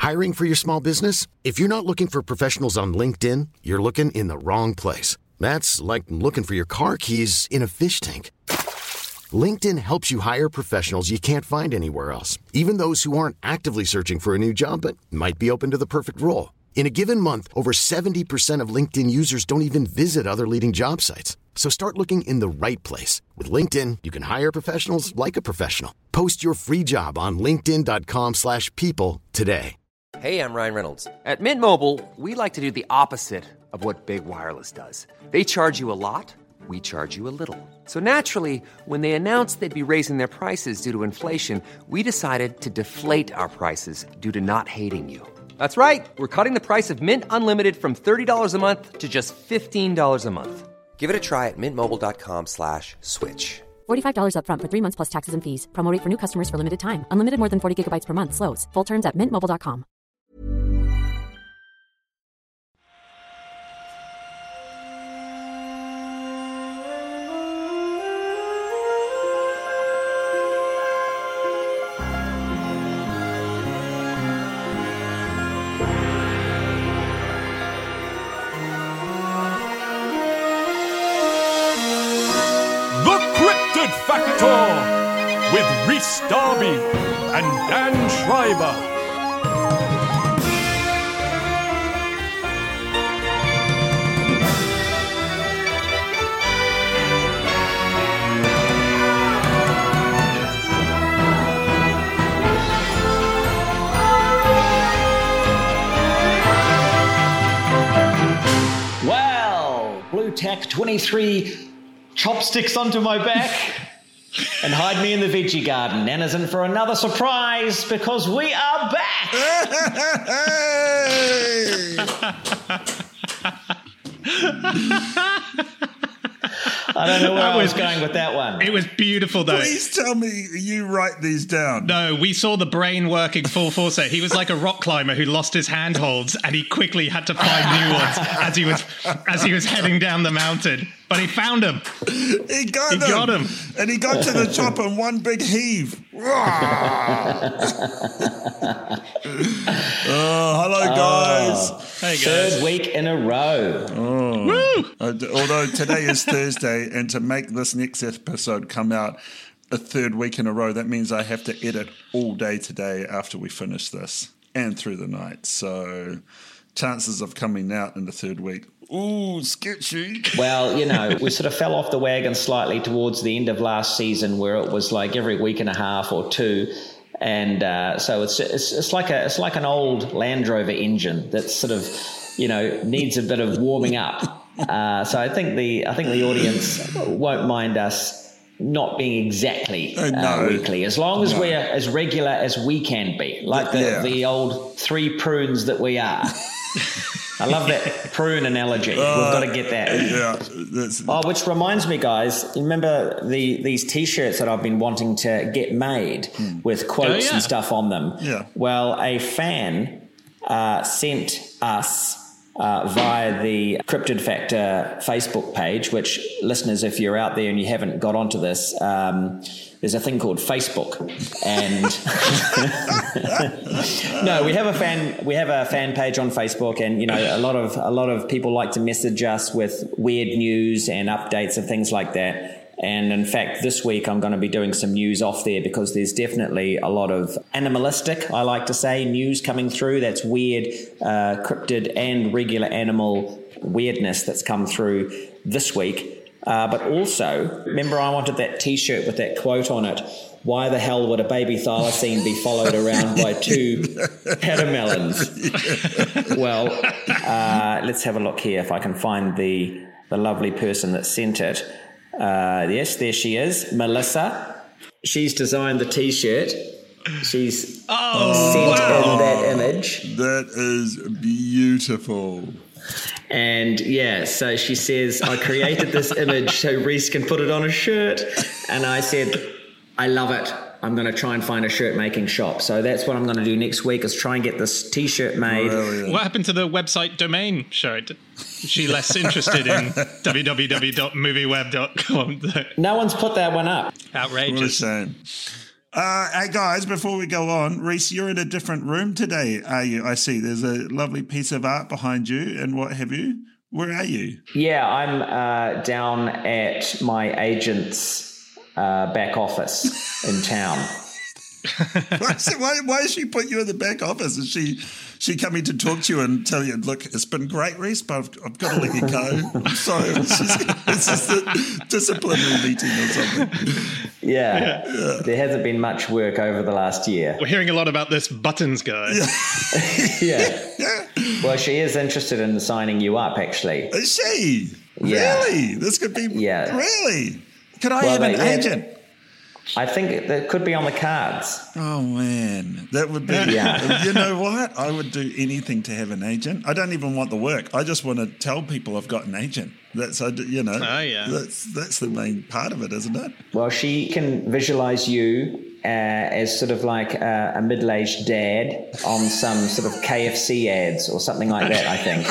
Hiring for your small business? If you're not looking for professionals on LinkedIn, you're looking in the wrong place. That's like looking for your car keys in a fish tank. LinkedIn helps you hire professionals you can't find anywhere else, even those who aren't actively searching for a new job but might be open to the perfect role. In a given month, over 70% of LinkedIn users don't even visit other leading job sites. So start looking in the right place. With LinkedIn, you can hire professionals like a professional. Post your free job on linkedin.com/people today. Hey, I'm Ryan Reynolds. At Mint Mobile, we like to do the opposite of what Big Wireless does. They charge you a lot, we charge you a little. So naturally, when they announced they'd be raising their prices due to inflation, we decided to deflate our prices due to not hating you. That's right. We're cutting the price of Mint Unlimited from $30 a month to just $15 a month. Give it a try at mintmobile.com/switch. $45 up front for 3 months plus taxes and fees. Promo rate for new customers for limited time. Unlimited more than 40 gigabytes per month. Slows full terms at mintmobile.com. Factor with Rhys Darby and Dan Schreiber. Well, Blue Tack 23 chopsticks onto my back. And hide me in the veggie garden. Nana's in for another surprise because we are back. I don't know where I was going with that one. It was beautiful, though. Please tell me you write these down. No, we saw the brain working full force there. He was like a rock climber who lost his handholds, and he quickly had to find new ones as he was heading down the mountain. But he found them. He got them. And he got to the top in one big heave. Hello, guys. Hey, guys. Third week in a row. Woo! Although today is Thursday, and to make this next episode come out a third week in a row, that means I have to edit all day today after we finish this and through the night. So chances of coming out in the third week, ooh, sketchy. Well, you know, we sort of fell off the wagon slightly towards the end of last season, where it was like every week and a half or two, and so it's like an old Land Rover engine that sort of, you know, needs a bit of warming up. So I think the audience won't mind us not being exactly weekly, as long as we're as regular as we can be, like the old three prunes that we are. I love that prune analogy. We've got to get that. Which reminds me, guys, remember these T-shirts that I've been wanting to get made with quotes and stuff on them? Yeah. Well, a fan sent us via the Cryptid Factor Facebook page, which, listeners, if you're out there and you haven't got onto this, there's a thing called Facebook, and no, we have a fan page on Facebook, and you know, a lot of people like to message us with weird news and updates and things like that. And in fact, this week I'm going to be doing some news off there, because there's definitely a lot of animalistic, I like to say, news coming through. That's weird, cryptid and regular animal weirdness that's come through this week. But also, remember, I wanted that T-shirt with that quote on it. Why the hell would a baby thylacine be followed around by two catamelons? Well, let's have a look here if I can find the lovely person that sent it. Yes, there she is, Melissa. She's designed the T-shirt. She's sent in that image. That is beautiful. And yeah, so she says, I created this image so Rhys can put it on a shirt. And I said, I love it. I'm going to try and find a shirt making shop. So that's what I'm going to do next week, is try and get this T-shirt made. Brilliant. What happened to the website domain shirt? Is she less interested in www.movieweb.com? No one's put that one up. Outrageous. What a shame. Hey guys, before we go on, Reese, you're in a different room today, are you? I see there's a lovely piece of art behind you and what have you. Where are you? Yeah, I'm down at my agent's back office in town. Why has she put you in the back office? Is she coming to talk to you and tell you, look, it's been great, Reese, but I've got to let you go. I'm sorry. It's just a disciplinary meeting or something. Yeah. There hasn't been much work over the last year. We're hearing a lot about this Buttons guy. Yeah. Well, she is interested in signing you up, actually. Is she? Yeah. Really? This could be... Yeah. Really? Could I have an agent? I think that could be on the cards. Oh, man. That would be... Yeah. You know what? I would do anything to have an agent. I don't even want the work. I just want to tell people I've got an agent. That's, you know... Oh, yeah. That's the main part of it, isn't it? Well, she can visualize you as sort of like a middle-aged dad on some sort of KFC ads or something like that, I think.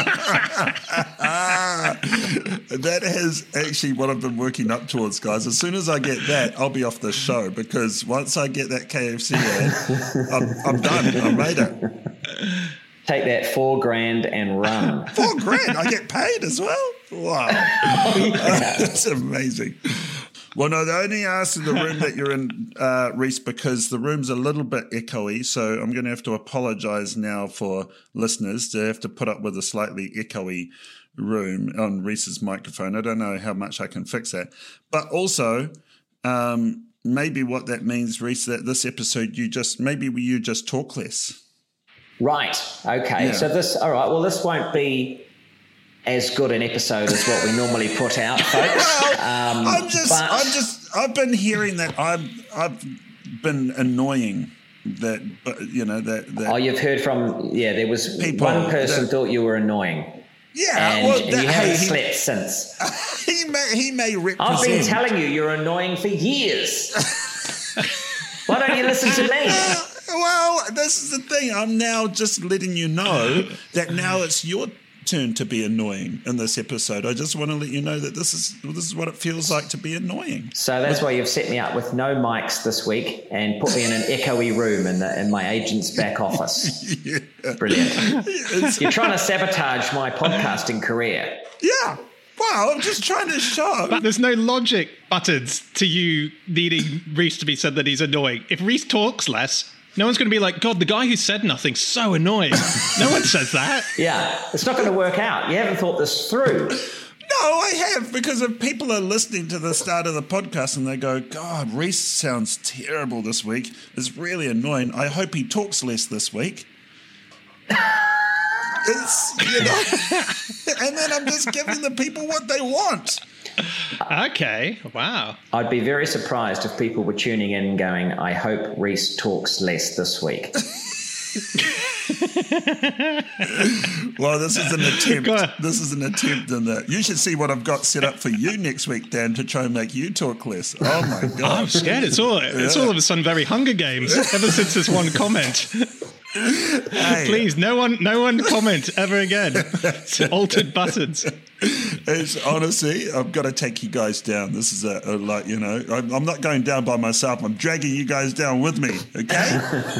That is actually what I've been working up towards, guys. As soon as I get that, I'll be off the show, because once I get that KFC ad, I'm done. I made it. Take that $4,000 and run. $4,000? I get paid as well? Wow. That's amazing. Well, no, they only asked in the room that you're in, Reese, because the room's a little bit echoey, so I'm going to have to apologise now for listeners to have to put up with a slightly echoey room on Reese's microphone. I don't know how much I can fix that. But also, maybe what that means, Reese, that this episode you just talk less. Right. Okay. Yeah. So this won't be as good an episode as what we normally put out, folks. I've been hearing that I've been annoying that, you know, that. Oh, you've heard from, there was people one person thought you were annoying. Yeah, and you haven't slept since. He may represent. I've been telling you're annoying for years. Why don't you listen to me? Well, this is the thing. I'm now just letting you know that now it's your turn to be annoying in this episode. I just want to let you know that this is what it feels like to be annoying. So that's why you've set me up with no mics this week and put me in an echoey room in my agent's back office. Yeah. Brilliant. You're trying to sabotage my podcasting career. Yeah. Wow, I'm just trying to show. But there's no logic, Buttons, to you needing Reese to be said that he's annoying. If Reese talks less, no one's going to be like, God, the guy who said nothing's so annoying. No one says that. Yeah, it's not going to work out. You haven't thought this through. No, I have, because if people are listening to the start of the podcast and they go, God, Reese sounds terrible this week, it's really annoying, I hope he talks less this week. It's, you know, and then I'm just giving the people what they want. Okay, wow. I'd be very surprised if people were tuning in and going, I hope Reese talks less this week. Well, this is an attempt. This is an attempt in that. You should see what I've got set up for you next week, Dan, to try and make you talk less. Oh, my God. I'm scared. It's all of a sudden very Hunger Games ever since this one comment. Hey. Please, no one comment ever again. It's altered Buttons. It's honestly, I've got to take you guys down. This is like, you know, I'm not going down by myself. I'm dragging you guys down with me. Okay.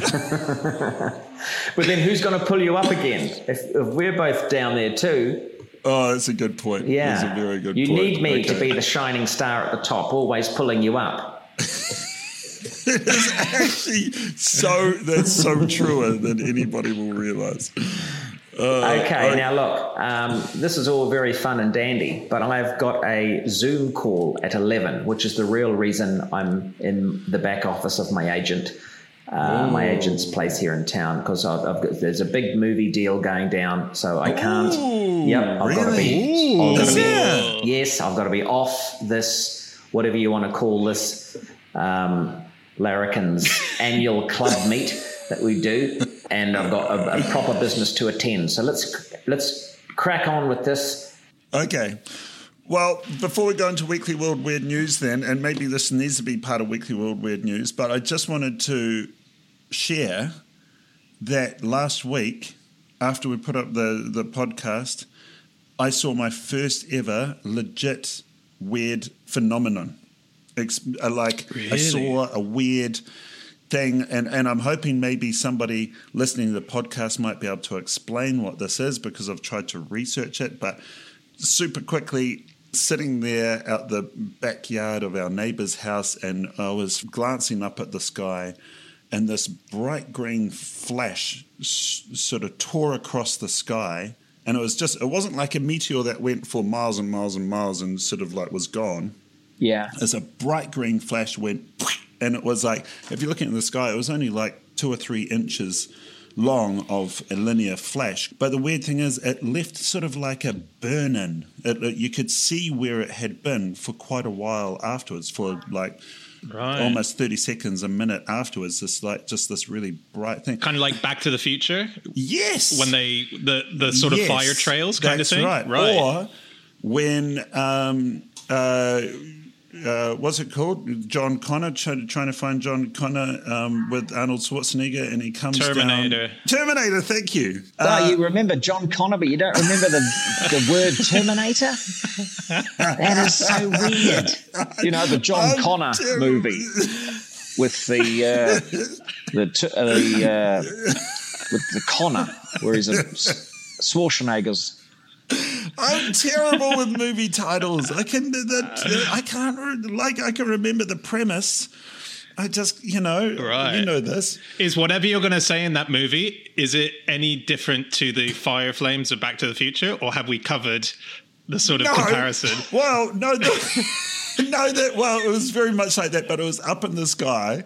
But then who's going to pull you up again if we're both down there too? Oh, that's a good point. Yeah, that's a very good point. You need me to be the shining star at the top, always pulling you up. It is actually that's so truer than anybody will realise. Now look, this is all very fun and dandy, but I've got a Zoom call at 11, which is the real reason I'm in the back office of my agent, my agent's place here in town, because there's a big movie deal going down, so I can't. I've got to be. Yes, I've got to be off this, whatever you want to call this, Larrikin's annual club meet that we do, and I've got a proper business to attend. So let's crack on with this. Okay. Well, before we go into Weekly World Weird News then, and maybe this needs to be part of Weekly World Weird News, but I just wanted to share that last week, after we put up the podcast, I saw my first ever legit weird phenomenon. Really? I saw a weird thing, and I'm hoping maybe somebody listening to the podcast might be able to explain what this is, because I've tried to research it, but super quickly, sitting there out the backyard of our neighbour's house, and I was glancing up at the sky, and this bright green flash sort of tore across the sky, and it wasn't like a meteor that went for miles and miles and miles and sort of like was gone. Yeah. As a bright green flash went, and it was like, if you're looking at the sky, it was only like 2 or 3 inches long of a linear flash. But the weird thing is, it left sort of like a burn-in. You could see where it had been for quite a while afterwards, for like almost 30 seconds, a minute afterwards. This really bright thing. Kind of like Back to the Future? Yes. When the sort of fire trails kind of thing? Right. Or when... what's it called? John Connor, trying to find John Connor with Arnold Schwarzenegger, and he comes Terminator. down. Terminator, thank you. Well, you remember John Connor, but you don't remember the word Terminator? That is so weird. You know, the John Connor movie with the Connor, where he's a Schwarzenegger's. I'm terrible with movie titles. I can remember the premise. I just, you know this. Is whatever you're going to say in that movie, is it any different to the fire flames of Back to the Future, or have we covered the sort of comparison? Well, no, it was very much like that, but it was up in the sky.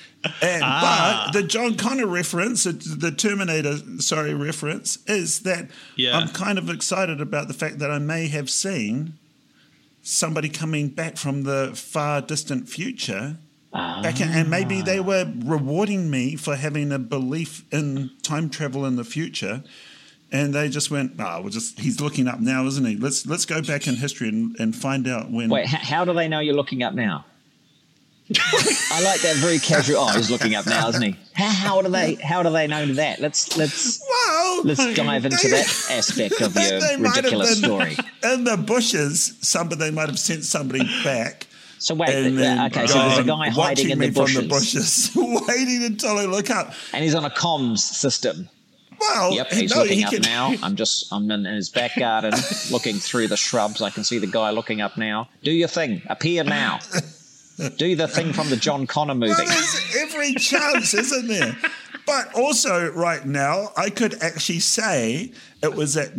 But the John Connor reference, the Terminator, reference, is that I'm kind of excited about the fact that I may have seen somebody coming back from the far distant future, and maybe they were rewarding me for having a belief in time travel in the future, and they just went, he's looking up now, isn't he? Let's go back in history and find out when. Wait, how do they know you're looking up now? I like that very casual. Oh, he's looking up now, isn't he? How do they know that? Let's dive into that aspect of your ridiculous story. In the bushes, they might have sent somebody back. So wait, so there's a guy hiding in the bushes, waiting until I look up, and he's on a comms system. Well, yep, he's looking up now. I'm in his back garden, looking through the shrubs. I can see the guy looking up now. Do your thing. Appear now. Do the thing from the John Connor movie. Well, there's every chance, isn't there? But also, right now, I could actually say it was at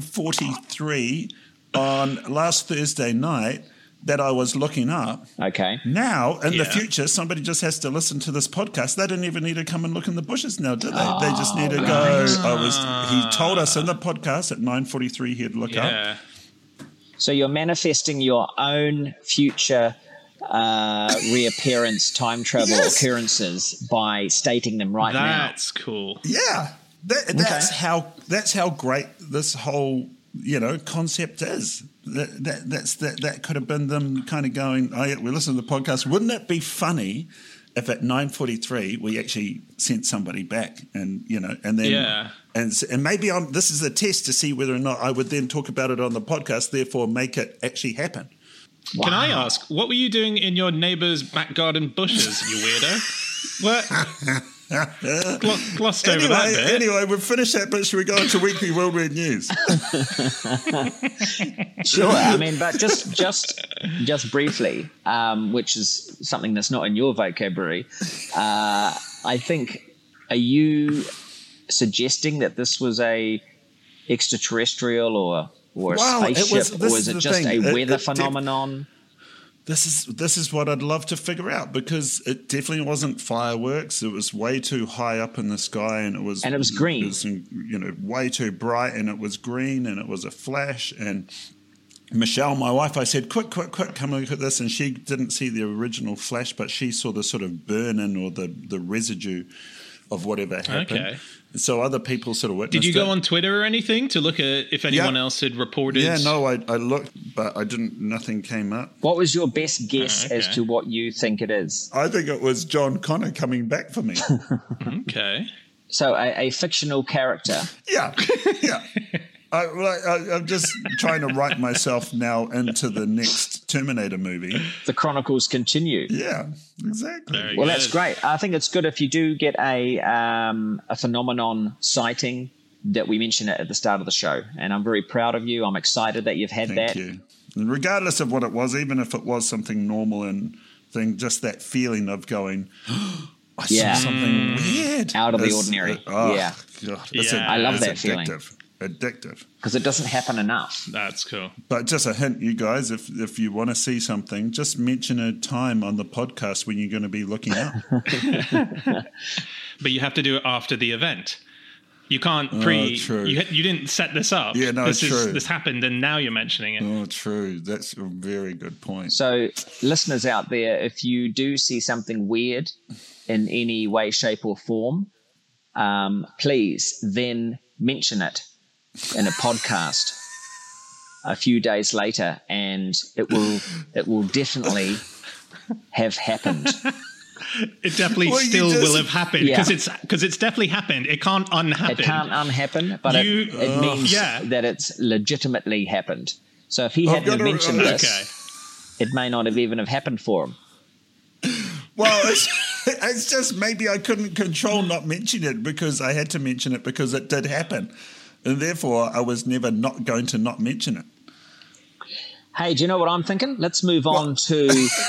9:43 on last Thursday night that I was looking up. Okay. Now, in the future, somebody just has to listen to this podcast. They don't even need to come and look in the bushes now, do they? They just need to go. He told us in the podcast at 9:43 he'd look up. So you're manifesting your own future reappearance, time travel occurrences by stating them now. That's cool. Yeah, that's how great this whole concept is. That could have been them kind of going, oh yeah, we listen to the podcast. Wouldn't it be funny if at 9:43 we actually sent somebody back, and then and maybe this is a test to see whether or not I would then talk about it on the podcast, therefore make it actually happen. Wow. Can I ask, what were you doing in your neighbour's back garden bushes, you weirdo? What? Glossed over that bit. Anyway, we've finished that bit. Should we go into Weekly Worldwide News? Sure. I mean, but just briefly, which is something that's not in your vocabulary, I think, are you suggesting that this was a extraterrestrial or a spaceship, or is it just a weather phenomenon? This is what I'd love to figure out, because it definitely wasn't fireworks. It was way too high up in the sky, and it was green. It was, way too bright, and it was green, and it was a flash. And Michelle, my wife, I said, quick, come and look at this, and she didn't see the original flash, but she saw the sort of burn-in or the residue of whatever happened. Okay. So other people sort of witnessed it. Did you go on Twitter or anything to look at if anyone else had reported? Yeah, no, I looked, but nothing came up. What was your best guess as to what you think it is? I think it was John Connor coming back for me. Okay. So a fictional character. Yeah. I'm just trying to write myself now into the next Terminator movie. The chronicles continue. Yeah, exactly. Very Well, good. that's great. I think it's good if you do get a phenomenon sighting that we mention it at the start of the show. And I'm very proud of you. I'm excited that you've had Thank that. you. And regardless of what it was, even if it was something normal and thing, just that feeling of going, I Yeah. saw something weird. Out of the It's- ordinary. oh, Yeah. God, Yeah. I love it's that feeling. Addictive. Because it doesn't happen enough. That's cool. But just a hint, you guys, if you want to see something, just mention a time on the podcast when you're going to be looking up. But you have to do it after the event. You can't true. You didn't set this up. Yeah, no, true. This happened, and now you're mentioning it. Oh, true. That's a very good point. So, listeners out there, if you do see something weird in any way, shape, or form, please then mention it in a podcast a few days later, and it will definitely have happened. It definitely Well, you still just- will have happened Yeah. because it's definitely happened. It can't unhappen. It can't unhappen, but You- it means yeah. that it's legitimately happened. So if he hadn't have gotta- mentioned Okay. this, it may not have even have happened for him. Well, it's just maybe I couldn't control not mentioning it because I had to mention it because it did happen. And therefore, I was never not going to not mention it. Hey, do you know what I'm thinking? Let's move on to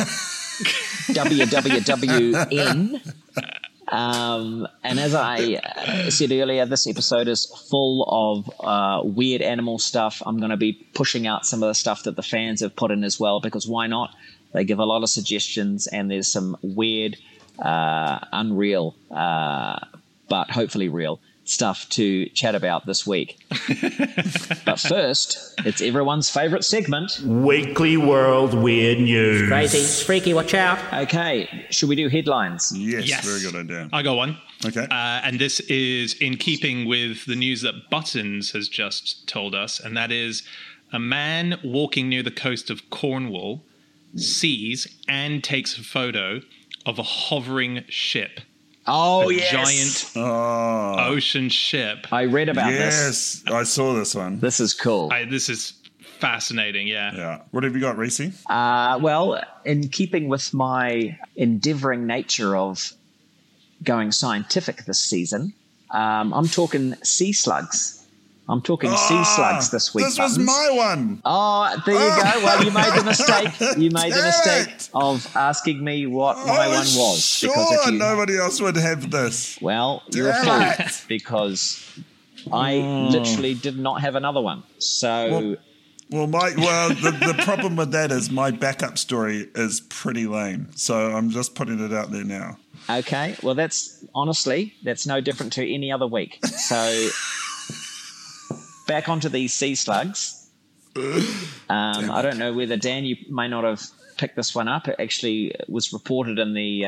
WWWN. And as I said earlier, this episode is full of weird animal stuff. I'm going to be pushing out some of the stuff that the fans have put in as well, because why not? They give a lot of suggestions, and there's some weird, unreal, but hopefully real stuff to chat about this week. But first, it's everyone's favorite segment. Weekly World Weird News. Crazy, freaky, watch out. Okay, should we do headlines? Yes, very good idea. I got one. Okay. And this is in keeping with the news that Buttons has just told us, and that is a man walking near the coast of Cornwall sees and takes a photo of a hovering ship. Oh, a yes. giant ocean ship. I read about this. Yes, I saw this one. This is cool. This is fascinating, yeah. Yeah. What have you got, Reese? Well, in keeping with my endeavoring nature of going scientific this season, I'm talking sea slugs. I'm talking sea slugs this week. This was Buttons. my one. Oh, there you go. Well, you made the mistake. You made the Damn mistake it. of asking me what my one was. Sure, if you, nobody else would have this. well, you're a Damn fool it. because I literally did not have another one. So Well, the problem with that is my backup story is pretty lame. So I'm just putting it out there now. okay, well that's no different to any other week. So back onto these sea slugs. I don't know whether Dan, you may not have picked this one up. It actually was reported in the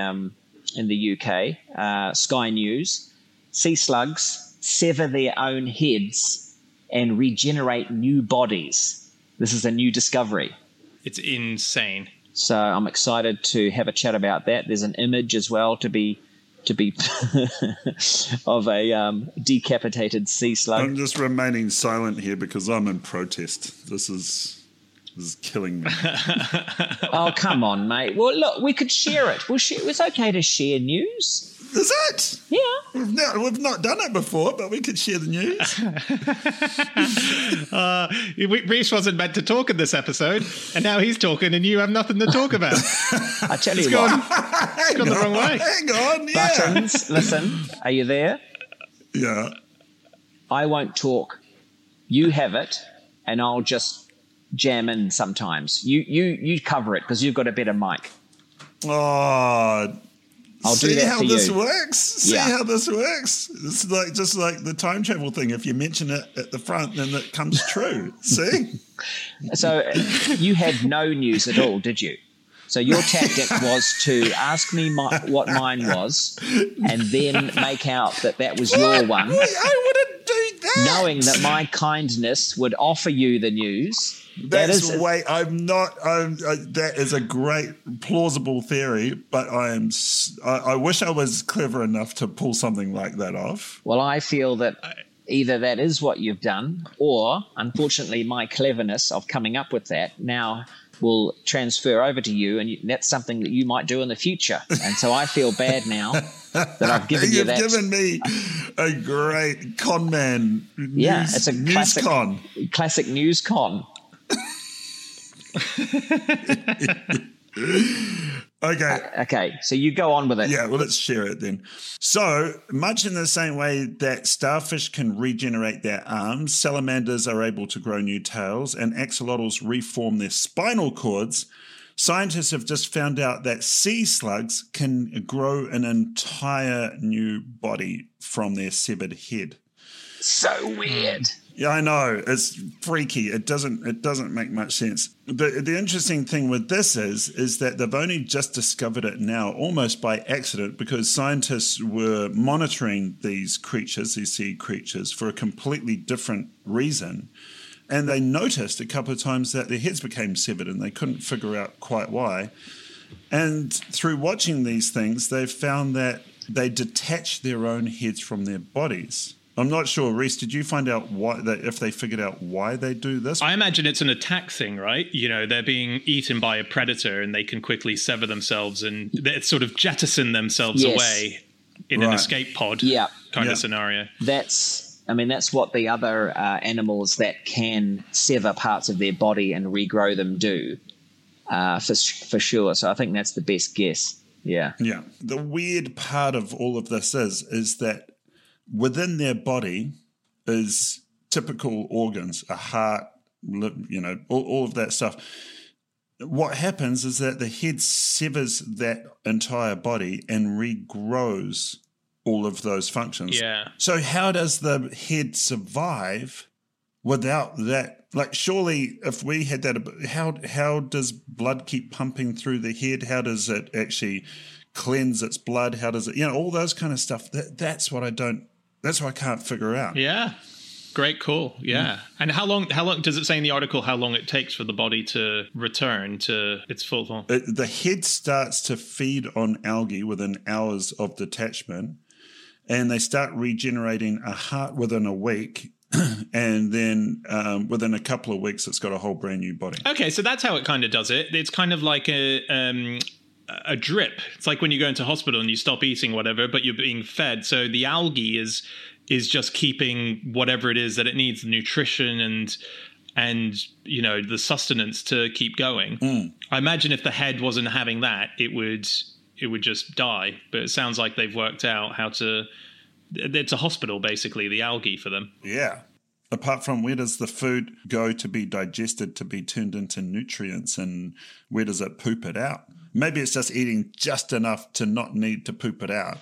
UK, Sky News. Sea slugs sever their own heads and regenerate new bodies. This is a new discovery. It's insane. So I'm excited to have a chat about that. There's an image as well to be of a decapitated sea slug. I'm just remaining silent here because I'm in protest. This is killing me. Oh, come on, mate. Well, look, we could share it. It's okay to share news. Is it? Yeah. We've not done it before, but we could share the news. Reese wasn't meant to talk in this episode, and now he's talking, and you have nothing to talk about. I tell you It's what. gone the wrong way. Hang on, yeah. Buttons, listen, are you there? Yeah. I won't talk. You have it, and I'll just jam in sometimes. You cover it because you've got a better mic. Oh, I'll do see that how for this you. works? See Yeah. how this works? It's just like the time travel thing. If you mention it at the front, then it comes true. See? So you had no news at all, did you? So your tactic was to ask me what mine was and then make out that was your one, I wouldn't do that. knowing that my kindness would offer you the news. That is a great plausible theory, but I wish I was clever enough to pull something like that off. Well, I feel that either that is what you've done, or unfortunately my cleverness of coming up with that now will transfer over to you, and that's something that you might do in the future. And so I feel bad now that I've given you that. You've given me a great con man. It's a classic news con. Okay, so you go on with it. Yeah, well, let's share it then. So, much in the same way that starfish can regenerate their arms, salamanders are able to grow new tails, and axolotls reform their spinal cords, scientists have just found out that sea slugs can grow an entire new body from their severed head. So weird. Yeah, I know. It's freaky. It doesn't make much sense. The interesting thing with this is that they've only just discovered it now, almost by accident, because scientists were monitoring these creatures, these sea creatures, for a completely different reason. And they noticed a couple of times that their heads became severed and they couldn't figure out quite why. And through watching these things, they found that they detach their own heads from their bodies. I'm not sure, Reese, did you find out if they figured out why they do this? I imagine it's an attack thing, right? You know, they're being eaten by a predator and they can quickly sever themselves and they sort of jettison themselves away in an escape pod kind of scenario. That's what the other animals that can sever parts of their body and regrow them do, for sure. So I think that's the best guess. Yeah. Yeah. The weird part of all of this is that within their body is typical organs, a heart, all of that stuff. What happens is that the head severs that entire body and regrows all of those functions. Yeah. So how does the head survive without that? Like, surely if we had that, how does blood keep pumping through the head? How does it actually cleanse its blood? How does it, all those kind of stuff. That's what I can't figure out. Yeah. Great call. Yeah. And how long does it say in the article how long it takes for the body to return to its full form? The head starts to feed on algae within hours of detachment, and they start regenerating a heart within a week. And then within a couple of weeks, it's got a whole brand new body. Okay, so that's how it kind of does it. It's kind of like a drip. It's like when you go into hospital and you stop eating whatever, but you're being fed. So the algae is just keeping whatever it is that it needs, nutrition and the sustenance to keep going. I imagine if the head wasn't having that, it would just die. But it sounds like they've worked out how to. It's a hospital, basically, the algae for them. Yeah. Apart from, where does the food go to be digested, to be turned into nutrients, and where does it poop it out? Maybe it's just eating just enough to not need to poop it out.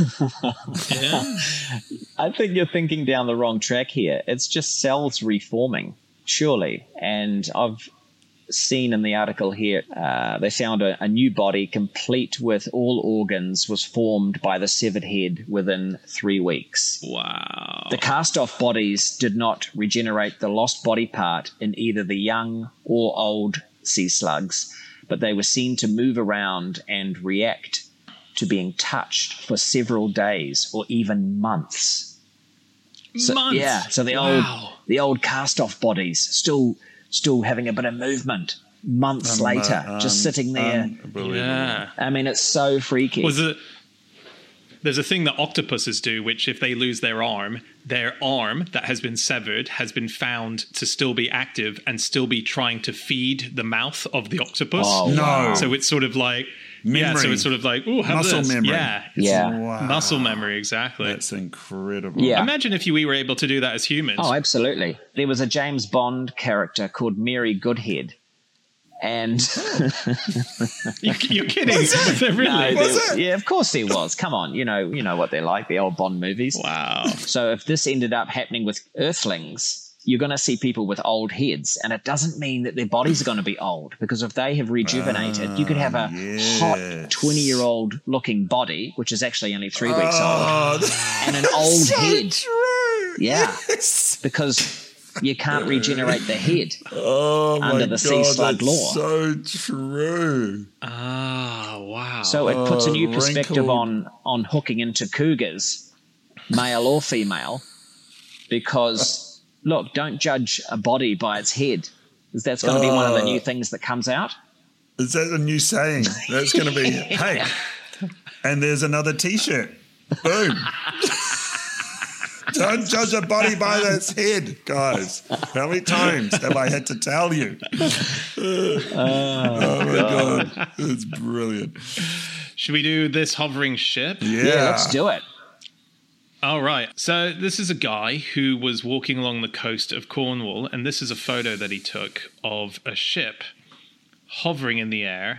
Yeah. I think you're thinking down the wrong track here. It's just cells reforming, surely. And I've seen in the article here, they found a new body complete with all organs was formed by the severed head within 3 weeks. Wow. The cast-off bodies did not regenerate the lost body part in either the young or old sea slugs, but they were seen to move around and react to being touched for several days or even months. Months? Yeah, so the old cast-off bodies still having a bit of movement months later, just sitting there. Yeah. I mean, it's so freaky. There's a thing that octopuses do, which if they lose their arm that has been severed has been found to still be active and still be trying to feed the mouth of the octopus. Oh, no. wow. So it's sort of like, memory. So it's sort of like, oh, have muscle this. memory. Yeah. Wow. Muscle memory, exactly. That's incredible. Yeah. Imagine if we were able to do that as humans. Oh, absolutely. There was a James Bond character called Mary Goodhead. And You're kidding? Was there really? Was it? Yeah, of course there was. Come on, you know what they're like, the old Bond movies. Wow. So if this ended up happening with Earthlings, you're going to see people with old heads, and it doesn't mean that their bodies are going to be old, because if they have rejuvenated, you could have a hot 20-year-old looking body, which is actually only 3 weeks old, and an old so head. True. Yeah, Yes. because you can't regenerate the head under the sea slug law. So true. Ah, wow. So it puts a new perspective wrinkled. on hooking into cougars, male or female. because, look, don't judge a body by its head. Because that's going to be one of the new things that comes out. Is that a new saying? That's going to be, hey, and there's another T-shirt. Boom. Don't judge a body by its head, guys. How many times have I had to tell you? Oh my God. It's brilliant. Should we do this hovering ship? Yeah, let's do it. All right. So this is a guy who was walking along the coast of Cornwall, and this is a photo that he took of a ship hovering in the air.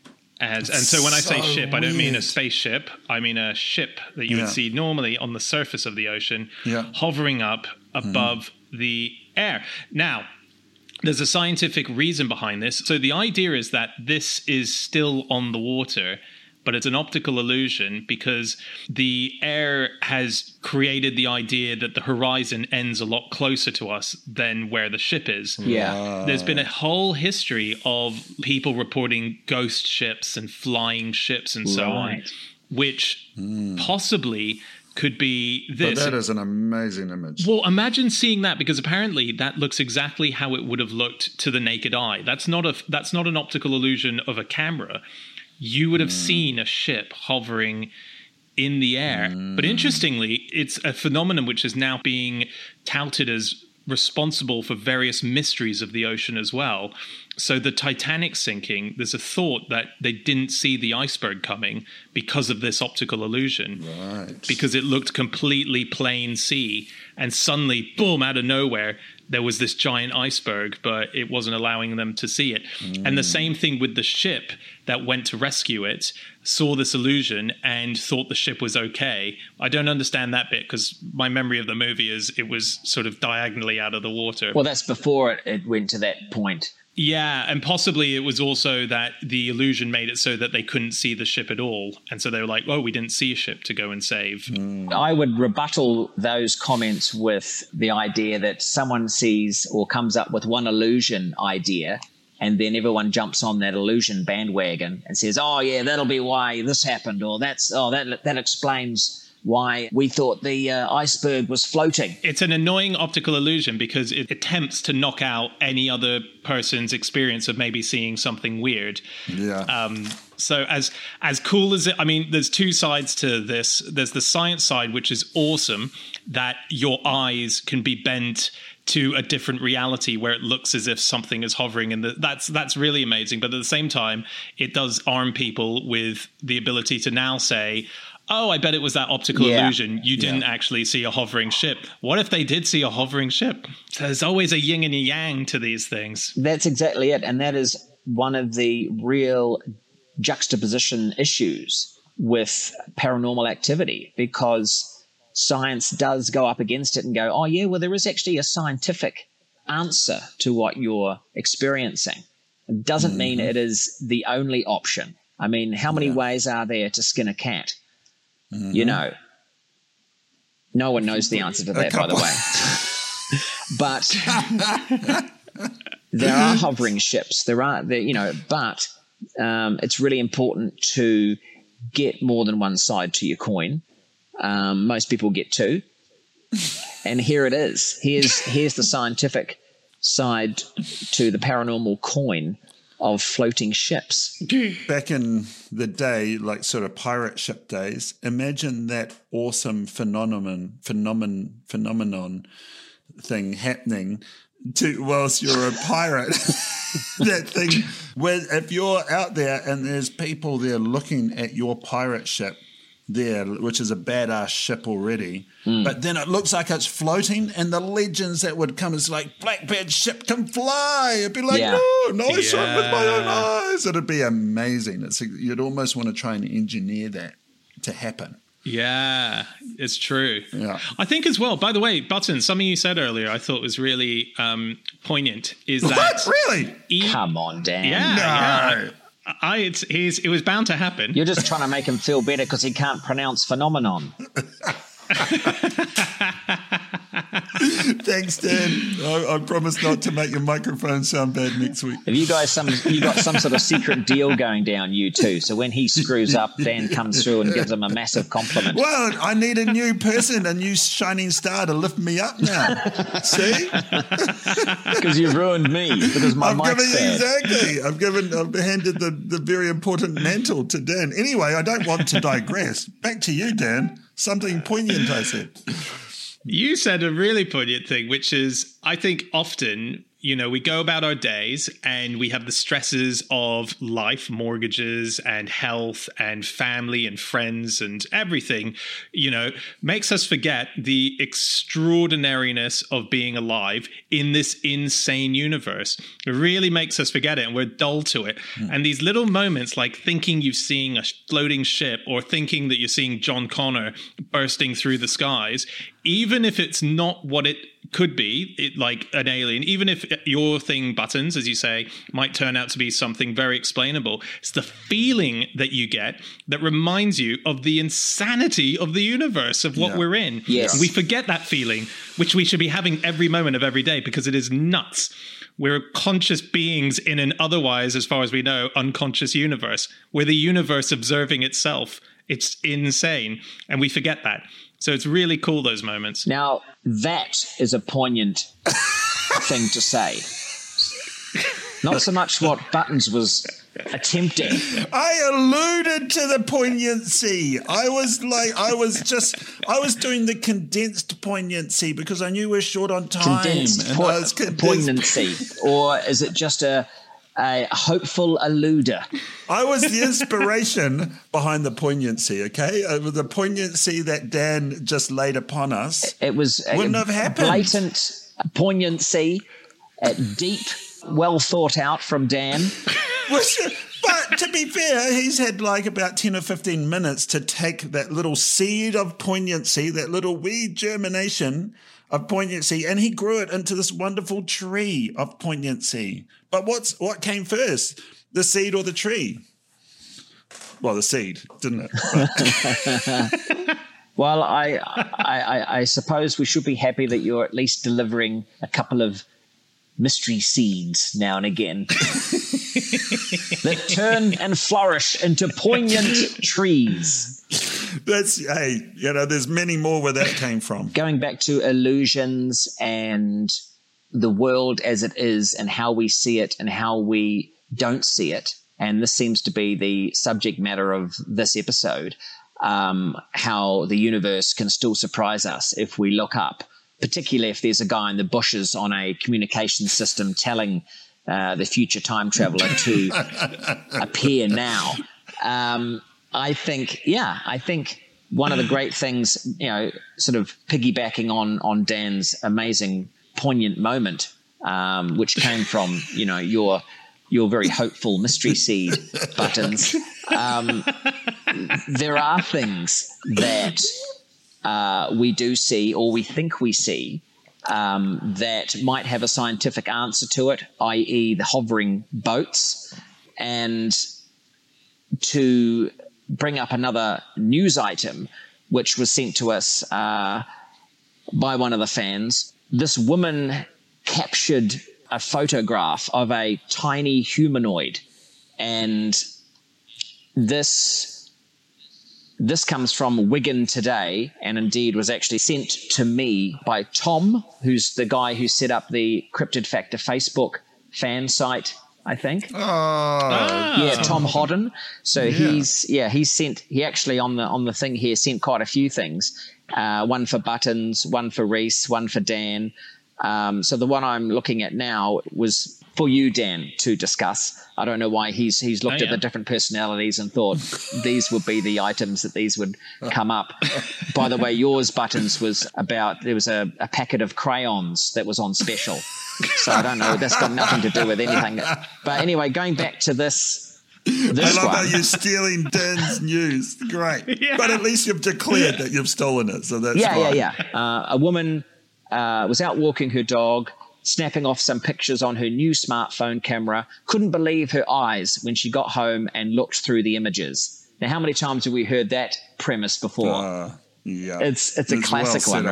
And so when I say ship, I don't mean a spaceship. I mean a ship that you would see normally on the surface of the ocean, hovering up above the air. Now, there's a scientific reason behind this. So the idea is that this is still on the water, but it's an optical illusion because the air has created the idea that the horizon ends a lot closer to us than where the ship is. Yeah. There's been a whole history of people reporting ghost ships and flying ships and so on, which possibly could be this. But that is an amazing image. Well, imagine seeing that, because apparently that looks exactly how it would have looked to the naked eye. That's not an optical illusion of a camera. You would have seen a ship hovering in the air. But interestingly, it's a phenomenon which is now being touted as responsible for various mysteries of the ocean as well. So the Titanic sinking, there's a thought that they didn't see the iceberg coming because of this optical illusion. Right. Because it looked completely plain sea, and suddenly, boom, out of nowhere, there was this giant iceberg, but it wasn't allowing them to see it. And the same thing with the ship that went to rescue it, saw this illusion and thought the ship was okay. I don't understand that bit because my memory of the movie is it was sort of diagonally out of the water. Well, that's before it went to that point. Yeah, and possibly it was also that the illusion made it so that they couldn't see the ship at all. And so they were like, oh, we didn't see a ship to go and save. I would rebuttal those comments with the idea that someone sees or comes up with one illusion idea, and then everyone jumps on that illusion bandwagon and says, oh, yeah, that'll be why this happened, or that explains why we thought the iceberg was floating. It's an annoying optical illusion because it attempts to knock out any other person's experience of maybe seeing something weird. Yeah. So as cool as it, I mean, there's two sides to this. There's the science side, which is awesome, that your eyes can be bent to a different reality where it looks as if something is hovering, and that's really amazing. But at the same time, it does arm people with the ability to now say, oh, I bet it was that optical illusion. You didn't actually see a hovering ship. What if they did see a hovering ship? So there's always a yin and a yang to these things. That's exactly it. And that is one of the real juxtaposition issues with paranormal activity, because science does go up against it and go, oh, yeah, well, there is actually a scientific answer to what you're experiencing. It doesn't mean it is the only option. I mean, how many ways are there to skin a cat? You know, no one knows the answer to that, by the way. But there are hovering ships. But it's really important to get more than one side to your coin. Most people get two. And here it is. Here's the scientific side to the paranormal coin of floating ships. Back in the day, like sort of pirate ship days, imagine that awesome phenomenon thing happening whilst you're a pirate. That thing where if you're out there and there's people there looking at your pirate ship there, which is a badass ship already, but then it looks like it's floating, and the legends that would come is like, Blackbeard's ship can fly. It'd be like, no, I saw it with my own eyes. It'd be amazing. You'd almost want to try and engineer that to happen. Yeah, it's true. Yeah. I think as well, by the way, Button, something you said earlier I thought was really poignant is that... What? Really? Come on, Dan. Yeah. It was bound to happen. You're just trying to make him feel better because he can't pronounce phenomenon. Thanks, Dan. I promise not to make your microphone sound bad next week. Have you guys you got some sort of secret deal going down, you two? So when he screws up, Dan comes through and gives him a massive compliment. Well, I need a new person, a new shining star to lift me up now. See? Because you've ruined me. Because my mic's bad. Exactly. I've handed the very important mantle to Dan. Anyway, I don't want to digress. Back to you, Dan. Something poignant, I said. You said a really poignant thing, which is, I think often, we go about our days and we have the stresses of life, mortgages and health and family and friends and everything, makes us forget the extraordinariness of being alive in this insane universe. It really makes us forget it, and we're dull to it. And these little moments, like thinking you're seeing a floating ship or thinking that you're seeing John Connor bursting through the skies, even if it's not what it could be, like an alien, even if your thing, Buttons, as you say, might turn out to be something very explainable, it's the feeling that you get that reminds you of the insanity of the universe, of what we're in. Yes. We forget that feeling, which we should be having every moment of every day, because it is nuts. We're conscious beings in an otherwise, as far as we know, unconscious universe. We're the universe observing itself. It's insane. And we forget that. So it's really cool, those moments. Now, that is a poignant thing to say. Not so much what Buttons was attempting. I alluded to the poignancy. I was doing the condensed poignancy because I knew we're short on time. Poignancy. Or is it just a hopeful alluder? I was the inspiration behind the poignancy, okay? The poignancy that Dan just laid upon us. It was wouldn't have happened. Blatant poignancy, deep, well thought out from Dan. But to be fair, he's had like about 10 or 15 minutes to take that little seed of poignancy, that little wee germination of poignancy, and he grew it into this wonderful tree of poignancy. But what came first, the seed or the tree? Well, the seed, didn't it? Well, I suppose we should be happy that you're at least delivering a couple of mystery seeds now and again that turn and flourish into poignant trees. There's many more where that came from. Going back to illusions and the world as it is and how we see it and how we don't see it. And this seems to be the subject matter of this episode, how the universe can still surprise us if we look up, particularly if there's a guy in the bushes on a communication system telling the future time traveler to appear now. I think one of the great things, sort of piggybacking on Dan's amazing poignant moment, which came from, your very hopeful mystery seed, Buttons. There are things that we do see, or we think we see, that might have a scientific answer to it, i.e. the hovering boats. And to bring up another news item, which was sent to us by one of the fans, this woman captured a photograph of a tiny humanoid. And this comes from Wigan Today, and indeed was actually sent to me by Tom, who's the guy who set up the Cryptid Factor Facebook fan site, I think. Tom Hodden. So he actually on the thing here sent quite a few things. One for Buttons, one for Reese, one for Dan. So the one I'm looking at now was for you, Dan, to discuss. I don't know why he's looked at the different personalities and thought these would be the items that these would come up. By the way, yours, Buttons, was about, there was a packet of crayons that was on special. So I don't know, that's got nothing to do with anything. But anyway, going back to this I love how you're stealing Dan's news. Great. Yeah. But at least you've declared that you've stolen it, so that's fine. A woman was out walking her dog, snapping off some pictures on her new smartphone camera, couldn't believe her eyes when she got home and looked through the images. Now, how many times have we heard that premise before? Yeah. It's a classic one, right?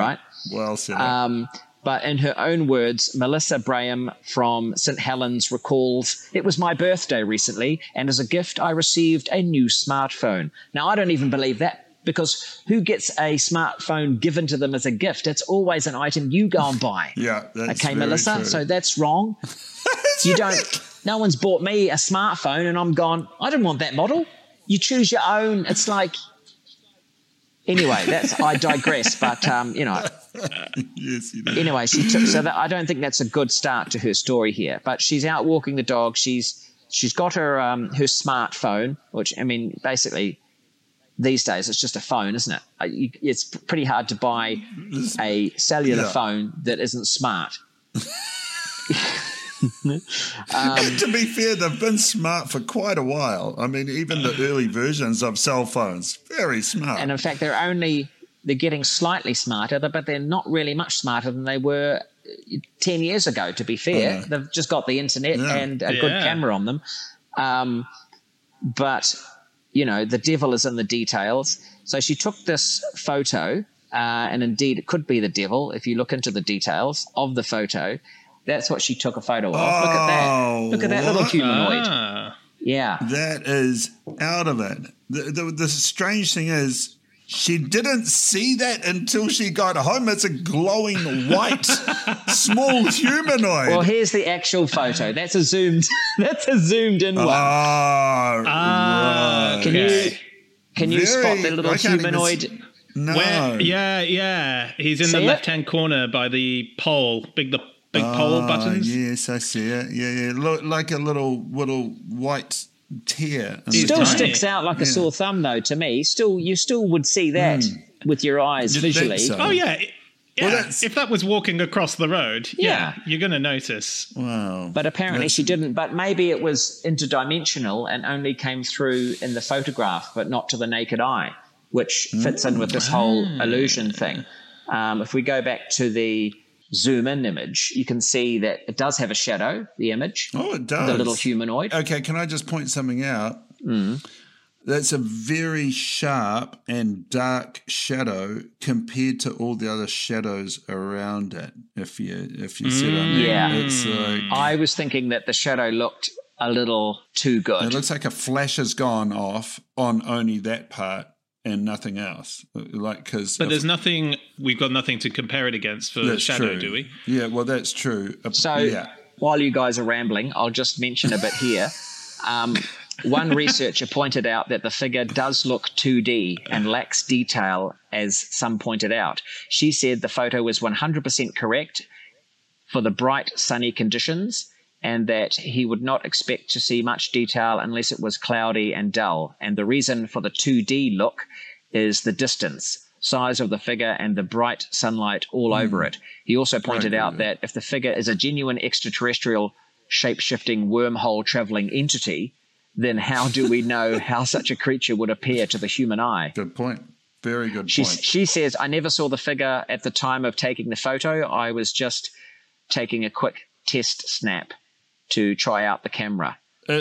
Well said. But in her own words, Melissa Braham from St. Helens recalls, "It was my birthday recently, and as a gift I received a new smartphone." Now, I don't even believe that, because who gets a smartphone given to them as a gift? It's always an item you go and buy. Yeah, that's okay, very Melissa, true. so that's wrong. No one's bought me a smartphone and I'm gone, I didn't want that model. You choose your own. It's like... Anyway, I digress, but, Yes, you do. Anyway, I don't think that's a good start to her story here. But she's out walking the dog. She's got her smartphone, which, I mean, basically these days it's just a phone, isn't it? It's pretty hard to buy a cellular phone that isn't smart. To be fair, they've been smart for quite a while. I mean, even the early versions of cell phones, very smart. And in fact, they're getting slightly smarter, but they're not really much smarter than they were 10 years ago, to be fair. They've just got the internet and a good camera on them. But, the devil is in the details. So she took this photo, and indeed it could be the devil if you look into the details of the photo. That's what she took a photo of. Look at that. Look at that little humanoid. Yeah. That is out of it. The strange thing is, she didn't see that until she got home. It's a glowing white, small humanoid. Well, here's the actual photo. That's a zoomed in one. Right. Can you spot the little humanoid? No. Yeah. He's in the left-hand corner by the pole. Big pole buttons. Yes, I see it. Yeah. Look like a little white tear. Still sticks out like a sore thumb, though, to me. You still would see that with your eyes visually. So? Oh, yeah. Well, if that was walking across the road, you're going to notice. Wow. But apparently she didn't. But maybe it was interdimensional and only came through in the photograph, but not to the naked eye, which fits in with this whole illusion thing. If we go back to the zoom in image, you can see that it does have a shadow, the image. Oh, it does. The little humanoid. Okay, can I just point something out? That's a very sharp and dark shadow compared to all the other shadows around it. If you see what I mean. Yeah. It's like, I was thinking that the shadow looked a little too good. It looks like a flash has gone off on only that part and nothing else. But there's nothing. We've got nothing to compare it against for the shadow, true. do we? Yeah, well, that's true. While you guys are rambling, I'll just mention a bit here. One researcher pointed out that the figure does look 2D and lacks detail, as some pointed out. She said the photo was 100% correct for the bright, sunny conditions, and that he would not expect to see much detail unless it was cloudy and dull. And the reason for the 2D look is the distance, size of the figure, and the bright sunlight all over it. He also pointed out that if the figure is a genuine extraterrestrial shape-shifting wormhole-traveling entity, then how do we know how such a creature would appear to the human eye? Good point. Very good point. She says, I never saw the figure at the time of taking the photo. I was just taking a quick test snap to try out the camera.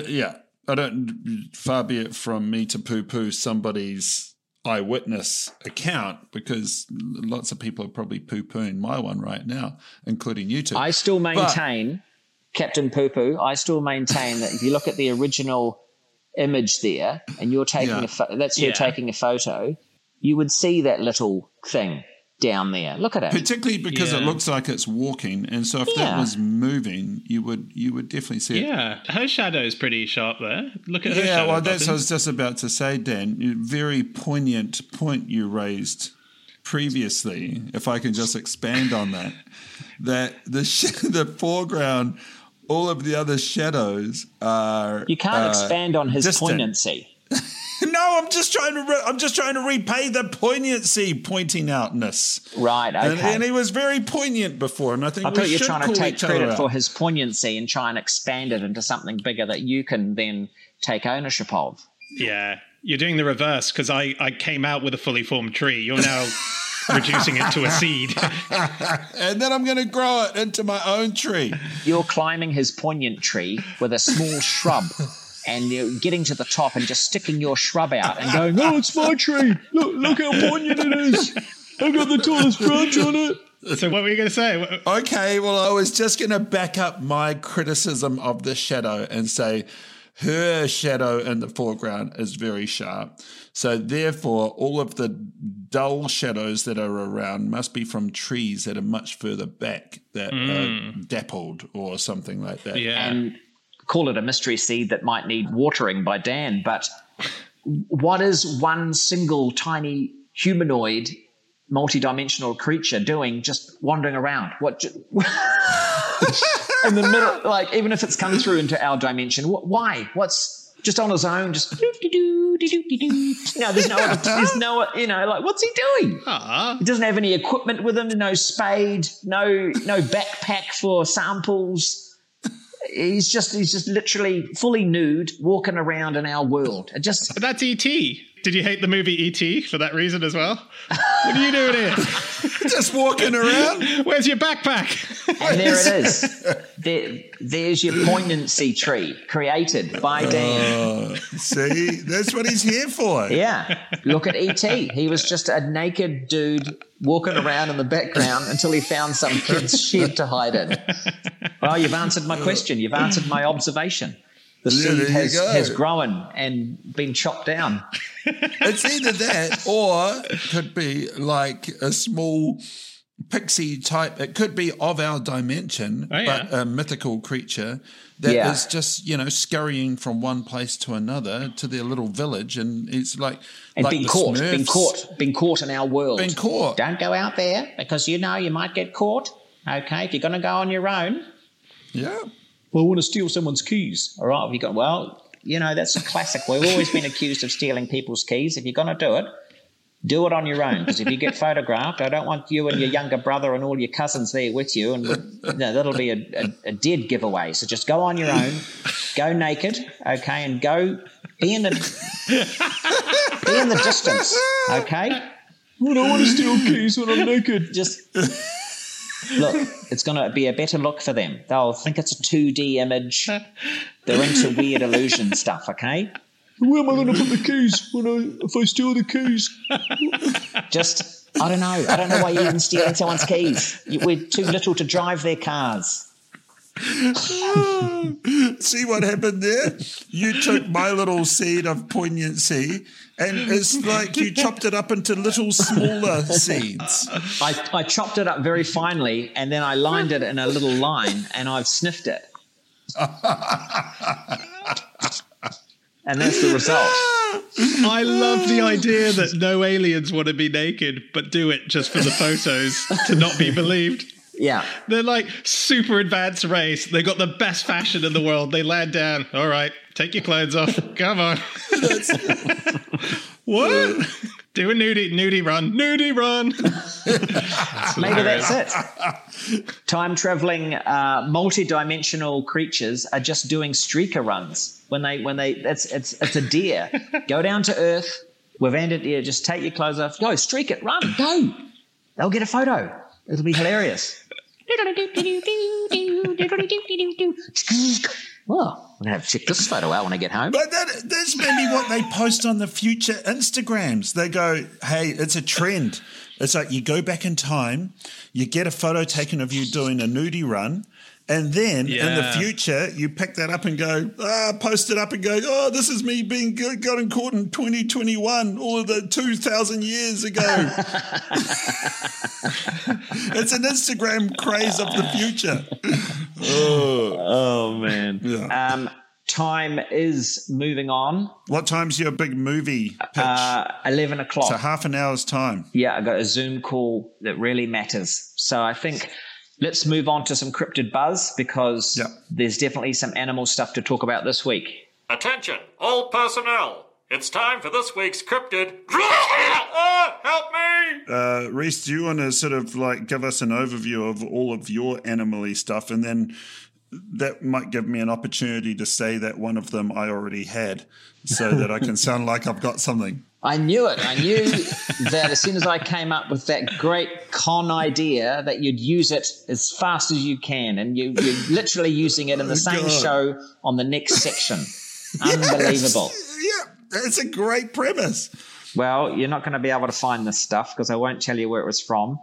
I don't, far be it from me to poo-poo somebody's eyewitness account, because lots of people are probably poo-pooing my one right now, including you two. I still maintain, Captain Poo-poo, that if you look at the original image there and you're taking that's her taking a photo, you would see that little thing down there. Look at it. Particularly because it looks like it's walking, and so if that was moving, you would definitely see it. Yeah, her shadow is pretty sharp there. Look at her shadow. Yeah, well, that's what I was just about to say, Dan. Very poignant point you raised previously, if I can just expand on that, that the foreground, all of the other shadows are You can't expand on his distant. poignancy. No, I'm just trying to repay the poignancy, pointing outness. Right, okay. And he was very poignant before, and I think I thought you were trying to take credit for out. his poignancy and try and expand it into something bigger that you can then take ownership of. Yeah, you're doing the reverse, because I came out with a fully formed tree. You're now reducing it to a seed. And then I'm going to grow it into my own tree. You're climbing his poignant tree with a small shrub. And you're getting to the top and just sticking your shrub out and going, oh, it's my tree. Look how poignant it is. I've got the tallest branch on it. So what were you going to say? Okay, well, I was just going to back up my criticism of the shadow and say her shadow in the foreground is very sharp. So therefore, all of the dull shadows that are around must be from trees that are much further back that are dappled or something like that. Yeah. And call it a mystery seed that might need watering by Dan, but what is one single tiny humanoid multi-dimensional creature doing just wandering around? What in the middle, like, even if it's come through into our dimension, why? What's just on his own, just no, there's no, like, what's he doing? He doesn't have any equipment with him, no spade, no backpack for samples. He's just literally fully nude, walking around in our world. But that's E.T. Did you hate the movie E.T. for that reason as well? What are you doing here? Just walking around. Where's your backpack? And there it is. There's your poignancy tree created by Dan. See, that's what he's here for. Yeah. Look at E.T. He was just a naked dude walking around in the background until he found some kid's shed to hide in. Well, you've answered my question. You've answered my observation. The seed has grown and been chopped down. It's either that or it could be like a small pixie type. It could be of our dimension, but a mythical creature that is just, scurrying from one place to another to their little village. And it's like been caught in our world. Been caught. Don't go out there because you might get caught. Okay, if you're going to go on your own. Yeah. Well, I want to steal someone's keys. All right, have you got? Well, that's a classic. We've always been accused of stealing people's keys. If you're going to do it on your own. Because if you get photographed, I don't want you and your younger brother and all your cousins there with you, and that'll be a dead giveaway. So just go on your own, go naked, okay, and go be in the distance, okay. I don't want to steal keys when I'm naked. Just. Look, it's going to be a better look for them. They'll think it's a 2D image. They're into weird illusion stuff, okay? Where am I going to put the keys if I steal the keys? I don't know. I don't know why you're even stealing someone's keys. We're too little to drive their cars. See what happened there? You took my little seed of poignancy and it's like you chopped it up into little smaller seeds. I chopped it up very finely and then I lined it in a little line and I've sniffed it. And that's the result. I love the idea that no aliens want to be naked but do it just for the photos to not be believed. Yeah. They're like super advanced race. They got the best fashion in the world. They land down. All right, take your clothes off. Come on. What? Do a nudie run. Nudie run. Maybe that's it. Time-traveling multi-dimensional creatures are just doing streaker runs. When they it's a deer. Go down to Earth. We've ended here. Just take your clothes off. Go, streak it, run, go. They'll get a photo. It'll be hilarious. Well, I'm going to have to check this photo out when I get home. But that's maybe what they post on the future Instagrams. They go, hey, it's a trend. It's like you go back in time, you get a photo taken of you doing a nudie run, and then in the future, you pick that up and go, post it up and go, oh, this is me being gotten caught in 2021 or the 2,000 years ago. It's an Instagram craze of the future. Oh man. Yeah. Time is moving on. What time's your big movie pitch? 11 o'clock. So half an hour's time. Yeah, I got a Zoom call that really matters. So I think let's move on to some cryptid buzz because there's definitely some animal stuff to talk about this week. Attention, all personnel. It's time for this week's cryptid. Help me! Reese, do you want to sort of like give us an overview of all of your animal-y stuff, and then that might give me an opportunity to say that one of them I already had so that I can sound like I've got something. I knew it. I knew that as soon as I came up with that great con idea that you'd use it as fast as you can, and you're literally using it in the same show on the next section. Unbelievable. Yeah, it's a great premise. Well, you're not going to be able to find this stuff because I won't tell you where it was from.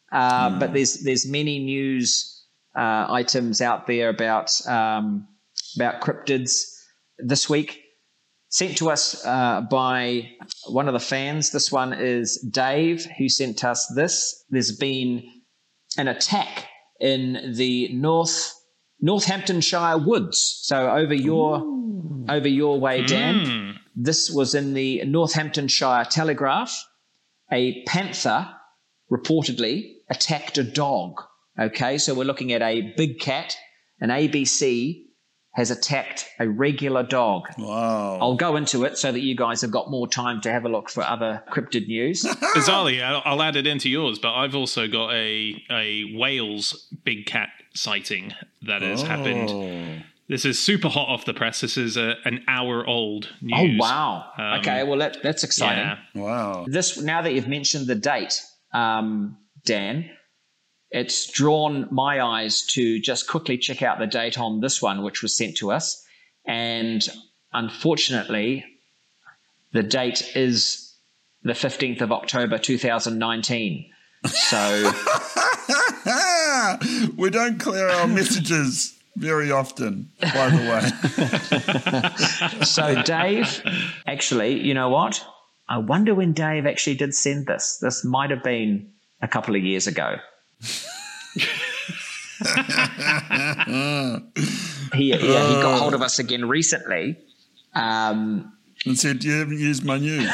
But there's many news items out there about cryptids this week, sent to us by one of the fans. This one is Dave, who sent us this. There's been an attack in the Northamptonshire woods. So over your way, Dan. This was in the Northamptonshire Telegraph. A panther reportedly attacked a dog. Okay, so we're looking at a big cat. An ABC has attacked a regular dog. Wow. I'll go into it so that you guys have got more time to have a look for other cryptid news. Bizarrely, I'll add it into yours, but I've also got a Wales big cat sighting that has happened. This is super hot off the press. This is an hour old news. Oh, wow. Okay, well, that's exciting. Yeah. Wow. This, now that you've mentioned the date, Dan, it's drawn my eyes to just quickly check out the date on this one, which was sent to us. And unfortunately, the date is the 15th of October, 2019. So we don't clear our messages very often, by the way. So Dave, actually, you know what? I wonder when Dave actually did send this. This might have been a couple of years ago. He got hold of us again recently. And said, you haven't used my news.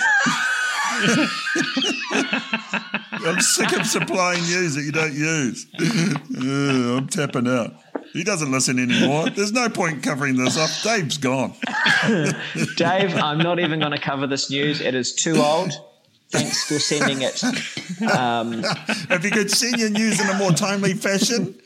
I'm sick of supplying news that you don't use. I'm tapping out. He doesn't listen anymore. There's no point covering this up. Dave's gone. Dave, I'm not even going to cover this news. It is too old. Thanks for sending it. If you could send your news in a more timely fashion.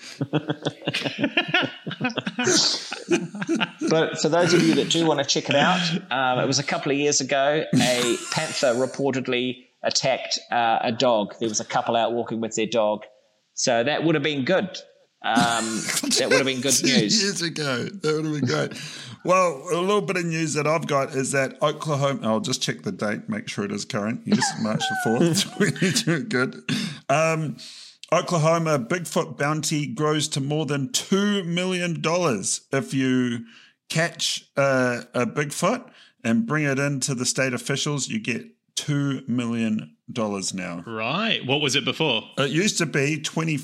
But for those of you that do want to check it out, it was a couple of years ago. A panther reportedly attacked a dog. There was a couple out walking with their dog. So that would have been good. That would have been good news. 2 years ago. That would have been great. Well, a little bit of news that I've got is that Oklahoma, I'll just check the date, make sure it is current. Yes, March the 4th. Good. Oklahoma Bigfoot bounty grows to more than $2 million if you catch a Bigfoot and bring it into the state officials. You get $2 million now. Right. What was it before? It used to be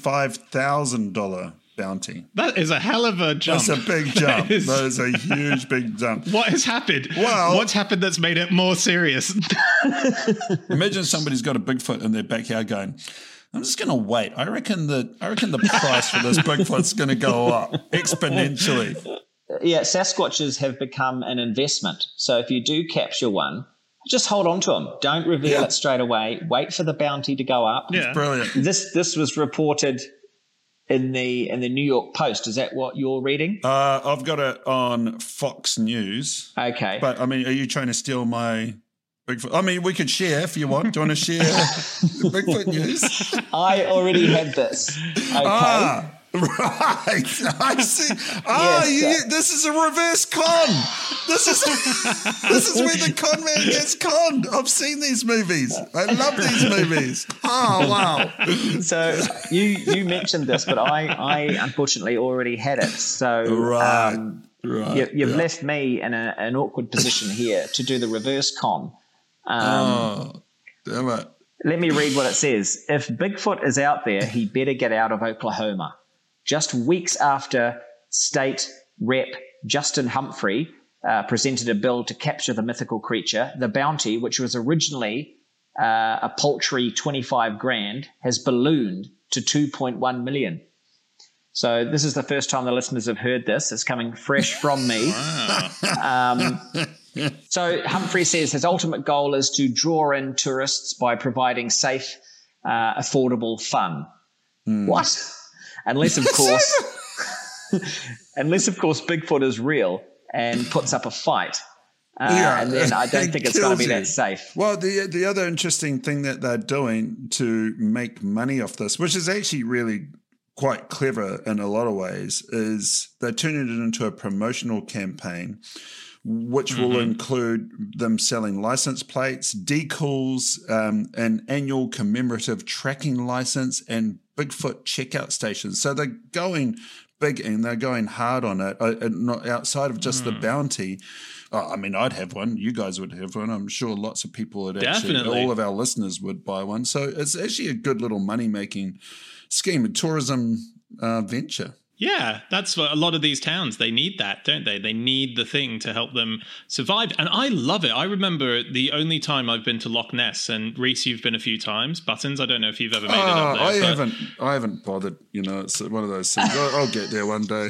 $25,000 bounty. That is a hell of a jump. That's a big jump. That is a huge, big jump. What has happened? Well, what's happened that's made it more serious? Imagine somebody's got a Bigfoot in their backyard going, I'm just going to wait. I reckon the price for this Bigfoot's going to go up exponentially. Yeah, Sasquatches have become an investment. So if you do capture one, just hold on to them. Don't reveal it straight away. Wait for the bounty to go up. Yeah. It's brilliant. This was reported in the New York Post. Is that what you're reading? I've got it on Fox News. Okay. But, I mean, are you trying to steal my Bigfoot? I mean, we could share if you want. Do you want to share the Bigfoot news? I already had this. Okay. Right, I see. This is a reverse con. This is where the con man gets conned. I've seen these movies. I love these movies. Oh wow! So you mentioned this, but I unfortunately already had it. So you've left me in an awkward position here to do the reverse con. Damn it! Let me read what it says. If Bigfoot is out there, he better get out of Oklahoma. Just weeks after State Rep. Justin Humphrey presented a bill to capture the mythical creature, the bounty, which was originally a paltry $25,000, has ballooned to $2.1 million. So this is the first time the listeners have heard this. It's coming fresh from me. So Humphrey says his ultimate goal is to draw in tourists by providing safe, affordable fun. What? Unless, of course, Bigfoot is real and puts up a fight. And then I don't think it's going to be that safe. Well, the other interesting thing that they're doing to make money off this, which is actually really quite clever in a lot of ways, is they're turning it into a promotional campaign which will include them selling license plates, decals, an annual commemorative tracking license, and Bigfoot checkout stations. So they're going big and they're going hard on it, not outside of just the bounty. I mean, I'd have one. You guys would have one. I'm sure lots of people would Definitely. all of our listeners would buy one. So it's actually a good little money-making scheme, a tourism venture. Yeah, that's what a lot of these towns, they need that, don't they? They need the thing to help them survive. And I love it. I remember the only time I've been to Loch Ness, and Reese, you've been a few times. Buttons, I don't know if you've ever made it up there. I haven't bothered. You know, it's one of those things. I'll get there one day.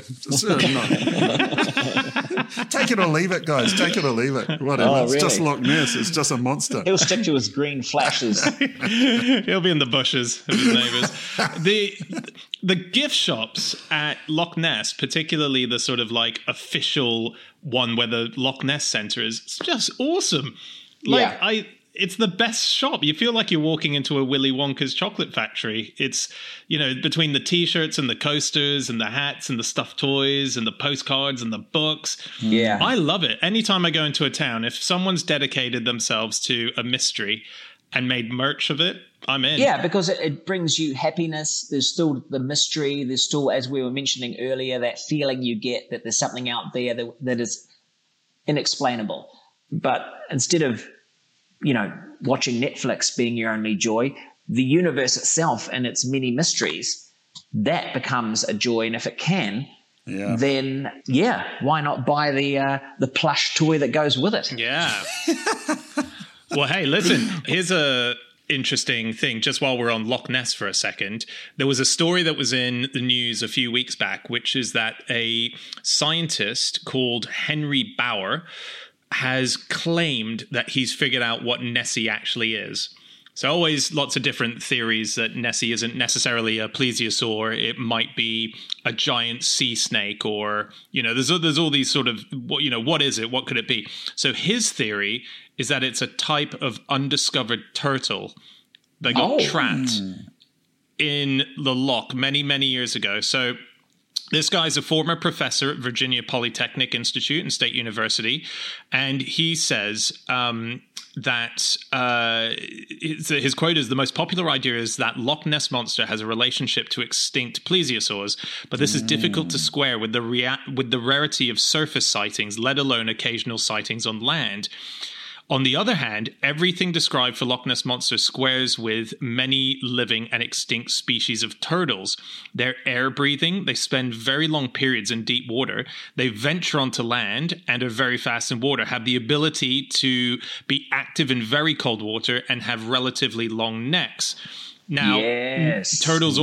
Take it or leave it, guys. Take it or leave it. Whatever. Oh, it's really? just Loch Ness. It's just a monster. He'll stick to his green flashes. He'll be in the bushes of his neighbours. The gift shops at Loch Ness, particularly the sort of like official one where the Loch Ness Centre is, it's just awesome. It's the best shop. You feel like you're walking into a Willy Wonka's chocolate factory. It's, you know, between the T-shirts and the coasters and the hats and the stuffed toys and the postcards and the books. Yeah. I love it. Anytime I go into a town, if someone's dedicated themselves to a mystery and made merch of it, I'm in. Yeah, because it brings you happiness. There's still the mystery. There's still, as we were mentioning earlier, that feeling you get that there's something out there that is inexplainable. But instead of, you know, watching Netflix being your only joy, the universe itself and its many mysteries, that becomes a joy. And if it can, then why not buy the plush toy that goes with it? Yeah. Well, hey, listen, here's a interesting thing. Just while we're on Loch Ness for a second, there was a story that was in the news a few weeks back, which is that a scientist called Henry Bauer has claimed that he's figured out what Nessie actually is. So always lots of different theories that Nessie isn't necessarily a plesiosaur. It might be a giant sea snake, or, you know, there's all these sort of, you know, what is it? What could it be? So his theory is that it's a type of undiscovered turtle that got trapped in the loch many, many years ago. So this guy's a former professor at Virginia Polytechnic Institute and State University, and he says that his quote is, "The most popular idea is that Loch Ness Monster has a relationship to extinct plesiosaurs, but this is difficult to square with the rarity of surface sightings, let alone occasional sightings on land. On the other hand, everything described for Loch Ness Monster squares with many living and extinct species of turtles. They're air-breathing, they spend very long periods in deep water, they venture onto land and are very fast in water, have the ability to be active in very cold water, and have relatively long necks." Now, turtles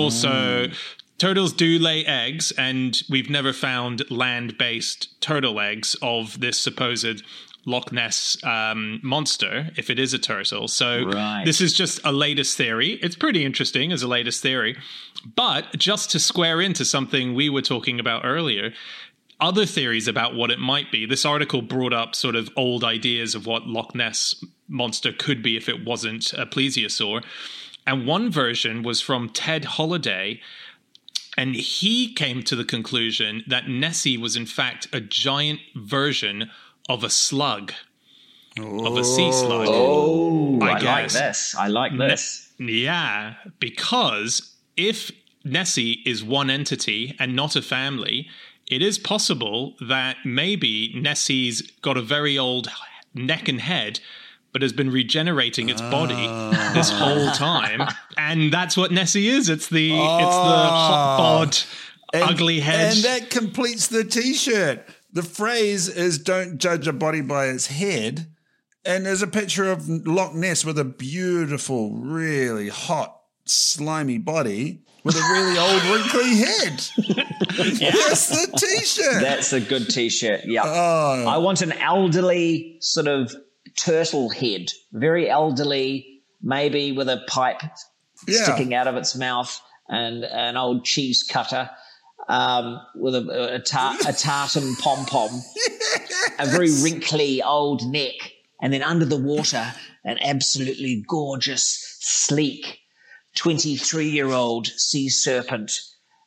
do lay eggs, and we've never found land-based turtle eggs of this supposed Loch Ness monster, if it is a turtle. So This is just a latest theory. It's pretty interesting as a latest theory. But just to square into something we were talking about earlier, other theories about what it might be. This article brought up sort of old ideas of what Loch Ness monster could be if it wasn't a plesiosaur. And one version was from Ted Holliday, and he came to the conclusion that Nessie was in fact a giant version of a slug, of a sea slug. I like this. Yeah, because if Nessie is one entity and not a family, it is possible that maybe Nessie's got a very old neck and head, but has been regenerating its body this whole time, and that's what Nessie is. It's the hot bod, ugly head, and that completes the T-shirt. The phrase is "Don't judge a body by its head," and there's a picture of Loch Ness with a beautiful, really hot, slimy body with a really old, wrinkly head. That's the T-shirt. That's a good T-shirt. Yeah, I want an elderly sort of turtle head, very elderly, maybe with a pipe sticking out of its mouth and an old cheese cutter. With a tartan pom-pom, a very wrinkly old neck, and then under the water, an absolutely gorgeous, sleek 23-year-old sea serpent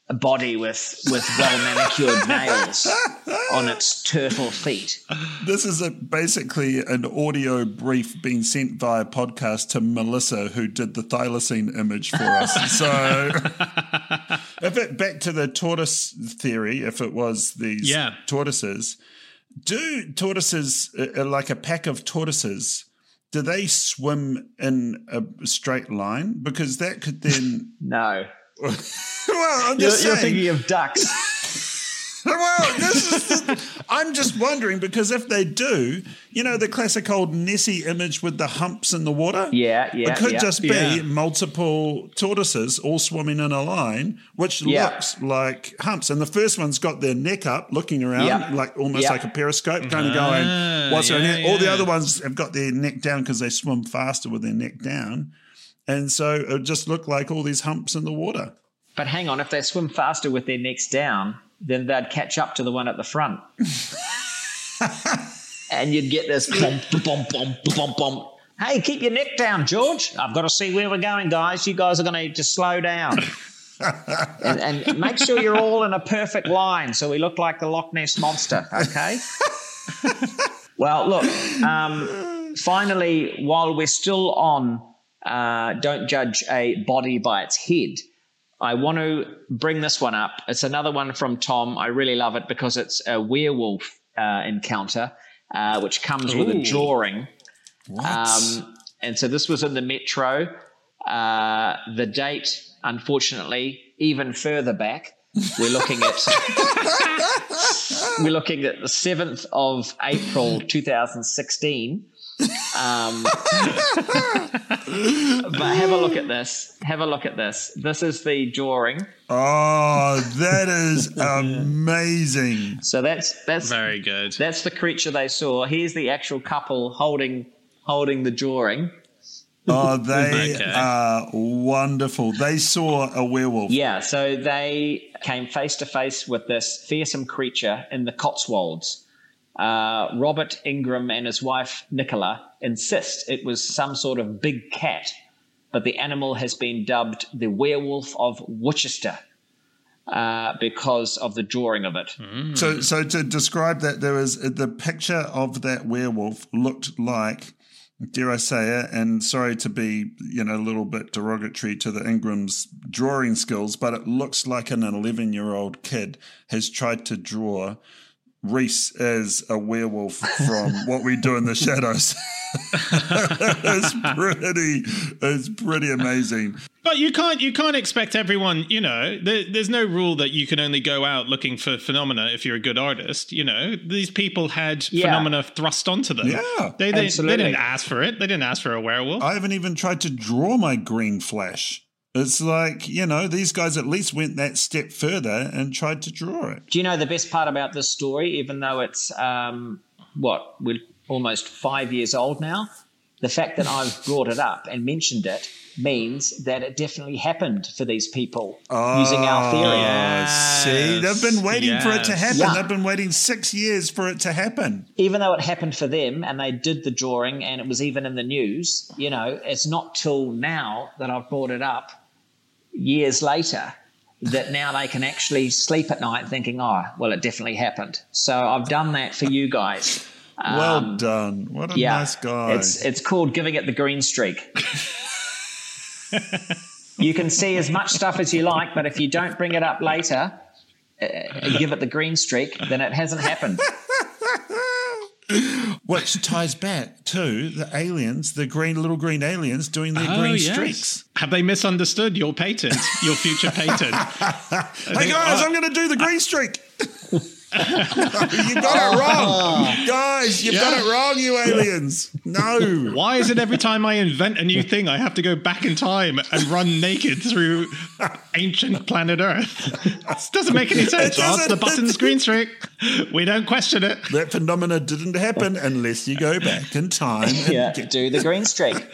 a body with well manicured nails on its turtle feet. This is basically an audio brief being sent via podcast to Melissa, who did the thylacine image for us. So, back to the tortoise theory, if it was these tortoises, do tortoises, like a pack of tortoises, do they swim in a straight line? Because that could then... No. Well, I'm just saying. You're thinking of ducks. Well, I'm just wondering, because if they do, the classic old Nessie image with the humps in the water? Yeah. It could just be multiple tortoises all swimming in a line, which looks like humps. And the first one's got their neck up, looking around, like almost like a periscope, kind of going, what's going on? All the other ones have got their neck down because they swim faster with their neck down. And so it just looked like all these humps in the water. But hang on, if they swim faster with their necks down, then they'd catch up to the one at the front. And you'd get this bump, bump, bump, bump, bump. Hey, keep your neck down, George. I've got to see where we're going, guys. You guys are going to need to slow down. and make sure you're all in a perfect line so we look like the Loch Ness Monster, okay? Well, look, finally, while we're still on don't judge a body by its head, I want to bring this one up. It's another one from Tom. I really love it because it's a werewolf encounter, which comes with a drawing. And so this was in the Metro. The date, unfortunately, even further back. We're looking at the 7th of April 2016. But have a look at this. This is the drawing. Oh, that is amazing. So that's very good. That's the creature they saw. Here's the actual couple holding the drawing. Oh, they are wonderful. They saw a werewolf. Yeah, so they came face to face with this fearsome creature in the Cotswolds. Robert Ingram and his wife Nicola insist it was some sort of big cat, but the animal has been dubbed the Werewolf of Worcester because of the drawing of it. So to describe that, there was the picture of that werewolf looked like, dare I say it, and sorry to be a little bit derogatory to the Ingram's drawing skills, but it looks like an 11-year-old kid has tried to draw Reese as a werewolf from What We Do in the Shadows. It's pretty amazing. But you can't expect everyone, there's no rule that you can only go out looking for phenomena if you're a good artist. These people had phenomena thrust onto them. Yeah, they didn't ask for it. They didn't ask for a werewolf. I haven't even tried to draw my green flash. It's like, these guys at least went that step further and tried to draw it. Do you know the best part about this story, even though it's, we're almost 5 years old now? The fact that I've brought it up and mentioned it means that it definitely happened for these people using our theory. See, they've been waiting for it to happen. Yeah. They've been waiting 6 years for it to happen. Even though it happened for them and they did the drawing and it was even in the news, it's not till now that I've brought it up years later that now they can actually sleep at night thinking, it definitely happened. So I've done that for you guys. Well done. What a nice guy. It's called giving it the green streak. You can see as much stuff as you like, but if you don't bring it up later and give it the green streak, then it hasn't happened. Which ties back to the aliens, the little green aliens doing their green streaks. Have they misunderstood your patent, your future patent? Hey guys, I'm going to do the green streak. You got it wrong. Guys, you've got it wrong, you aliens. No. Why is it every time I invent a new thing, I have to go back in time and run naked through ancient planet Earth? This doesn't make any sense. Ask the button's green streak. We don't question it. That phenomena didn't happen unless you go back in time. And do the green streak.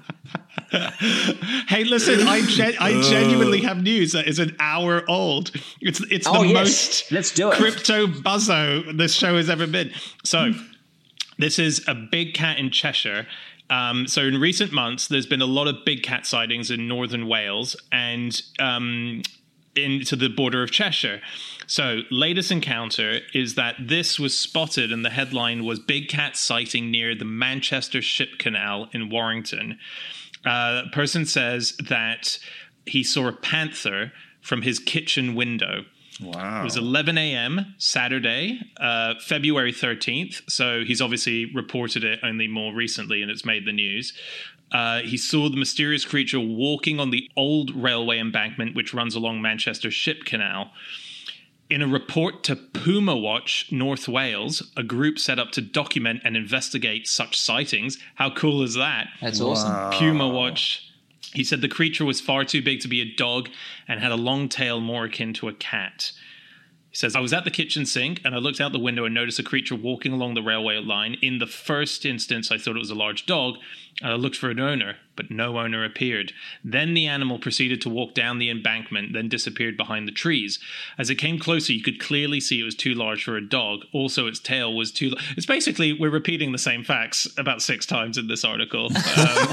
Hey, listen, I genuinely have news that is an hour old. It's the most Let's do it. Crypto buzzo this show has ever been. So this is a big cat in Cheshire. So in recent months, there's been a lot of big cat sightings in northern Wales, and into the border of Cheshire. So, latest encounter is that this was spotted, and the headline was "Big Cat Sighting Near the Manchester Ship Canal in Warrington." A person says that he saw a panther from his kitchen window. Wow. It was 11 a.m. Saturday, February 13th. So he's obviously reported it only more recently, and it's made the news. He saw the mysterious creature walking on the old railway embankment, which runs along Manchester Ship Canal. In a report to Puma Watch North Wales, a group set up to document and investigate such sightings. How cool is that? That's awesome. Puma Watch. He said the creature was far too big to be a dog and had a long tail more akin to a cat. He says, I was at the kitchen sink and I looked out the window and noticed a creature walking along the railway line. In the first instance, I thought it was a large dog, and I looked for an owner, but no owner appeared. Then the animal proceeded to walk down the embankment, then disappeared behind the trees. As it came closer, you could clearly see it was too large for a dog. Also, its tail was too... It's basically, we're repeating the same facts about 6 times in this article. Did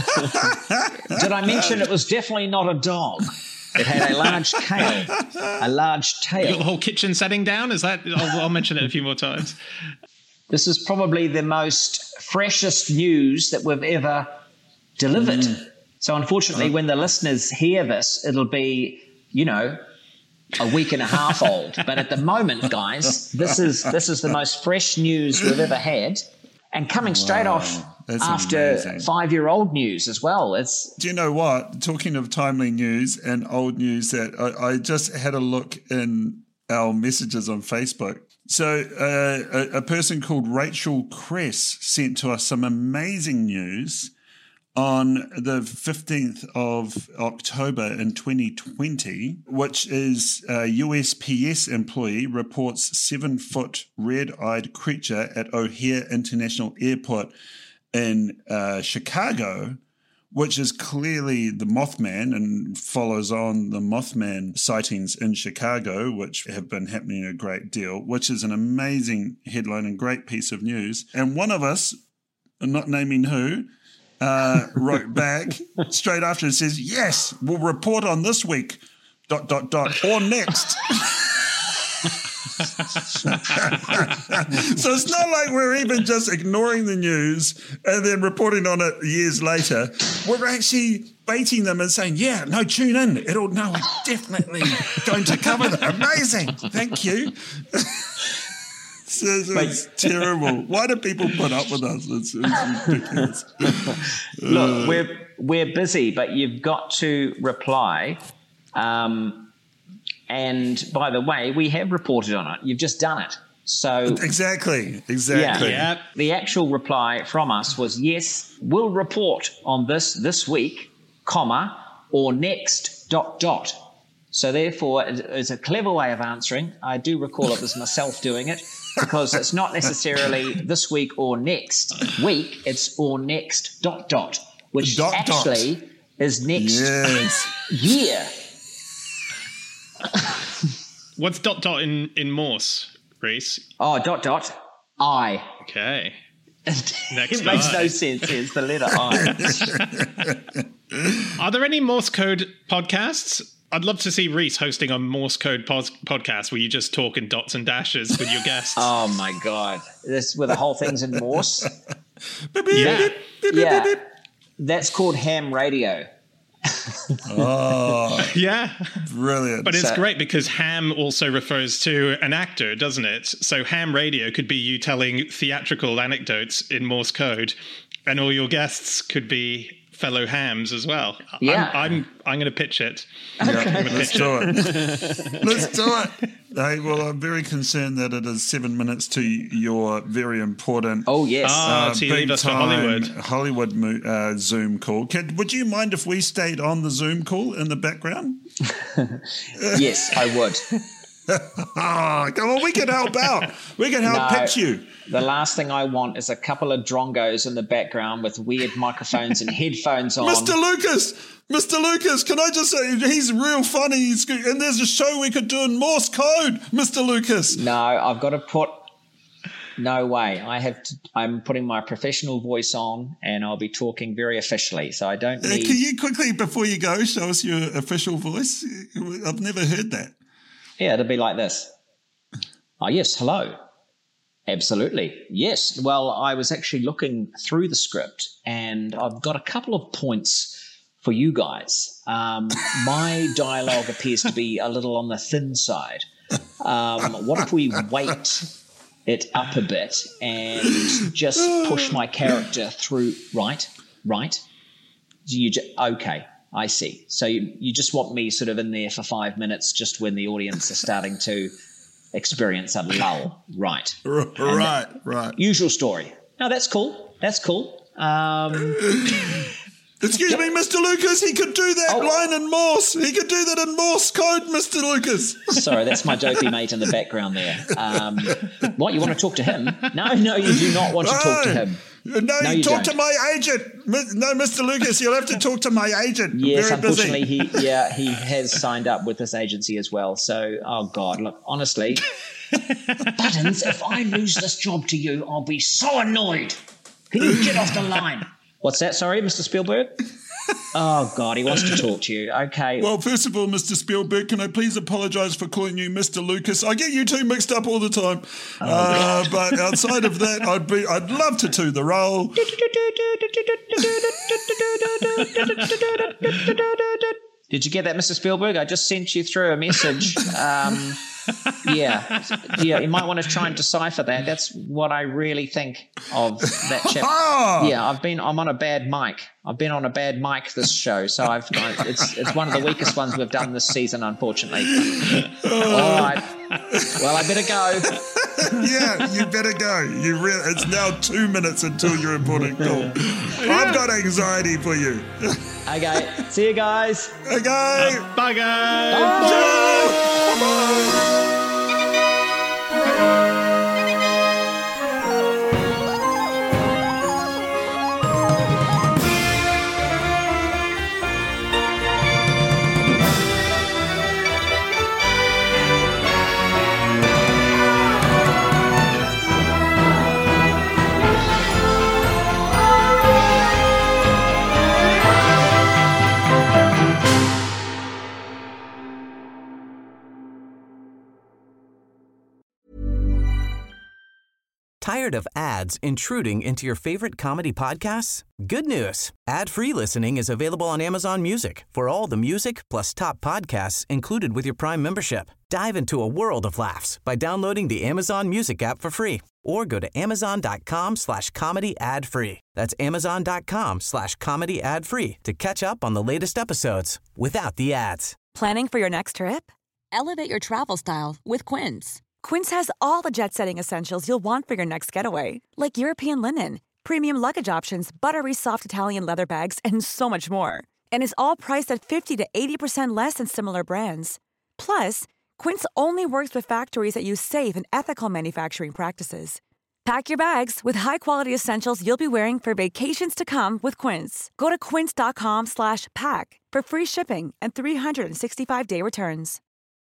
I mention it was definitely not a dog? It had a large tail. A large You got the tail. whole kitchen setting down? Is that? I'll mention it a few more times. This is probably the most freshest news that we've ever delivered. So unfortunately, when the listeners hear this, it'll be, a week and a half old. But at the moment, guys, this is the most fresh news we've ever had. And coming straight off after amazing. 5-year-old news as well. Do you know what? Talking of timely news and old news, that I just had a look in our messages on Facebook. So a person called Rachel Cress sent to us some amazing news on the 15th of October in 2020, which is a USPS employee reports 7-foot red-eyed creature at O'Hare International Airport in Chicago, which is clearly the Mothman and follows on the Mothman sightings in Chicago, which have been happening a great deal, which is an amazing headline and great piece of news. And one of us, not naming who, wrote back straight after and says, yes, we'll report on this week, ... or next. So it's not like we're even just ignoring the news and then reporting on it years later. We're actually baiting them and saying, yeah, no, tune in. We're definitely going to cover that. Amazing. Thank you. It's terrible. Why do people put up with us? It's ridiculous. Look, we're busy, but you've got to reply. And by the way, we have reported on it. You've just done it. So Exactly. Yeah. The actual reply from us was, yes, we'll report on this week, or next ... So therefore, it's a clever way of answering. I do recall it was myself doing it, because it's not necessarily this week or next week. It's or next ... which actually is next year. What's ... in Morse, Reese? Oh, ... I. Okay. It makes no sense. It's the letter I. Are there any Morse code podcasts? I'd love to see Reese hosting a Morse code podcast where you just talk in dots and dashes with your guests. Oh my God. This where the whole thing's in Morse? Yeah. That's called ham radio. Oh, yeah. Brilliant. But it's great because ham also refers to an actor, doesn't it? So ham radio could be you telling theatrical anecdotes in Morse code, and all your guests could be fellow hams as well. Yeah. I'm going to pitch it. Yeah, let's do it. Let's do it. Hey, well, I'm very concerned that it is 7 minutes to your very important. Oh yes. So you leave us for Hollywood Zoom call. Would you mind if we stayed on the Zoom call in the background? Yes, I would. Come on, we can help out. We can help pitch you. The last thing I want is a couple of drongos in the background with weird microphones and headphones on. Mr. Lucas, can I just say, he's real funny. And there's a show we could do in Morse code, Mr. Lucas. No, I've got to put No way. I'm putting my professional voice on, and I'll be talking very officially. So I don't need. Can you quickly, before you go, show us your official voice? I've never heard that. Yeah, it'll be like this. Oh, yes. Hello. Absolutely. Yes. Well, I was actually looking through the script, and I've got a couple of points for you guys. My dialogue appears to be a little on the thin side. What if we weight it up a bit and just push my character through? Right. Okay, I see. So you just want me sort of in there for 5 minutes, just when the audience is starting to experience a lull. Right. Right. Usual story. No, that's cool. Excuse me, Mr. Lucas, he could do that line in Morse. He could do that in Morse code, Mr. Lucas. Sorry, that's my dopey mate in the background there. What, you want to talk to him? No, you do not want to talk to him. No, you talk to my agent. No, Mr. Lucas, you'll have to talk to my agent. Yes, unfortunately, he has signed up with this agency as well. So, oh God, look, honestly, Buttons, if I lose this job to you, I'll be so annoyed. Can you get off the line? What's that? Sorry, Mr. Spielberg? Oh, God, he wants to talk to you. Okay. Well, first of all, Mr. Spielberg, can I please apologise for calling you Mr. Lucas? I get you two mixed up all the time. But outside of that, I'd love to do the role. Did you get that, Mr. Spielberg? I just sent you through a message. Yeah, you might want to try and decipher that. That's what I really think of that chap. Yeah, I'm on a bad mic. I've been on a bad mic this show, so it's one of the weakest ones we've done this season, unfortunately. All right. Well, I better go. Yeah, you better go. It's now 2 minutes until your important call. I've got anxiety for you. Okay. See you guys. Okay. Bye, guys. Bye. Tired of ads intruding into your favorite comedy podcasts? Good news. Ad-free listening is available on Amazon Music for all the music plus top podcasts included with your Prime membership. Dive into a world of laughs by downloading the Amazon Music app for free or go to amazon.com/comedy ad-free. That's amazon.com/comedy ad-free to catch up on the latest episodes without the ads. Planning for your next trip? Elevate your travel style with Quince. Quince has all the jet-setting essentials you'll want for your next getaway, like European linen, premium luggage options, buttery soft Italian leather bags, and so much more. And is all priced at 50 to 80% less than similar brands. Plus, Quince only works with factories that use safe and ethical manufacturing practices. Pack your bags with high-quality essentials you'll be wearing for vacations to come with Quince. Go to quince.com/pack for free shipping and 365-day returns.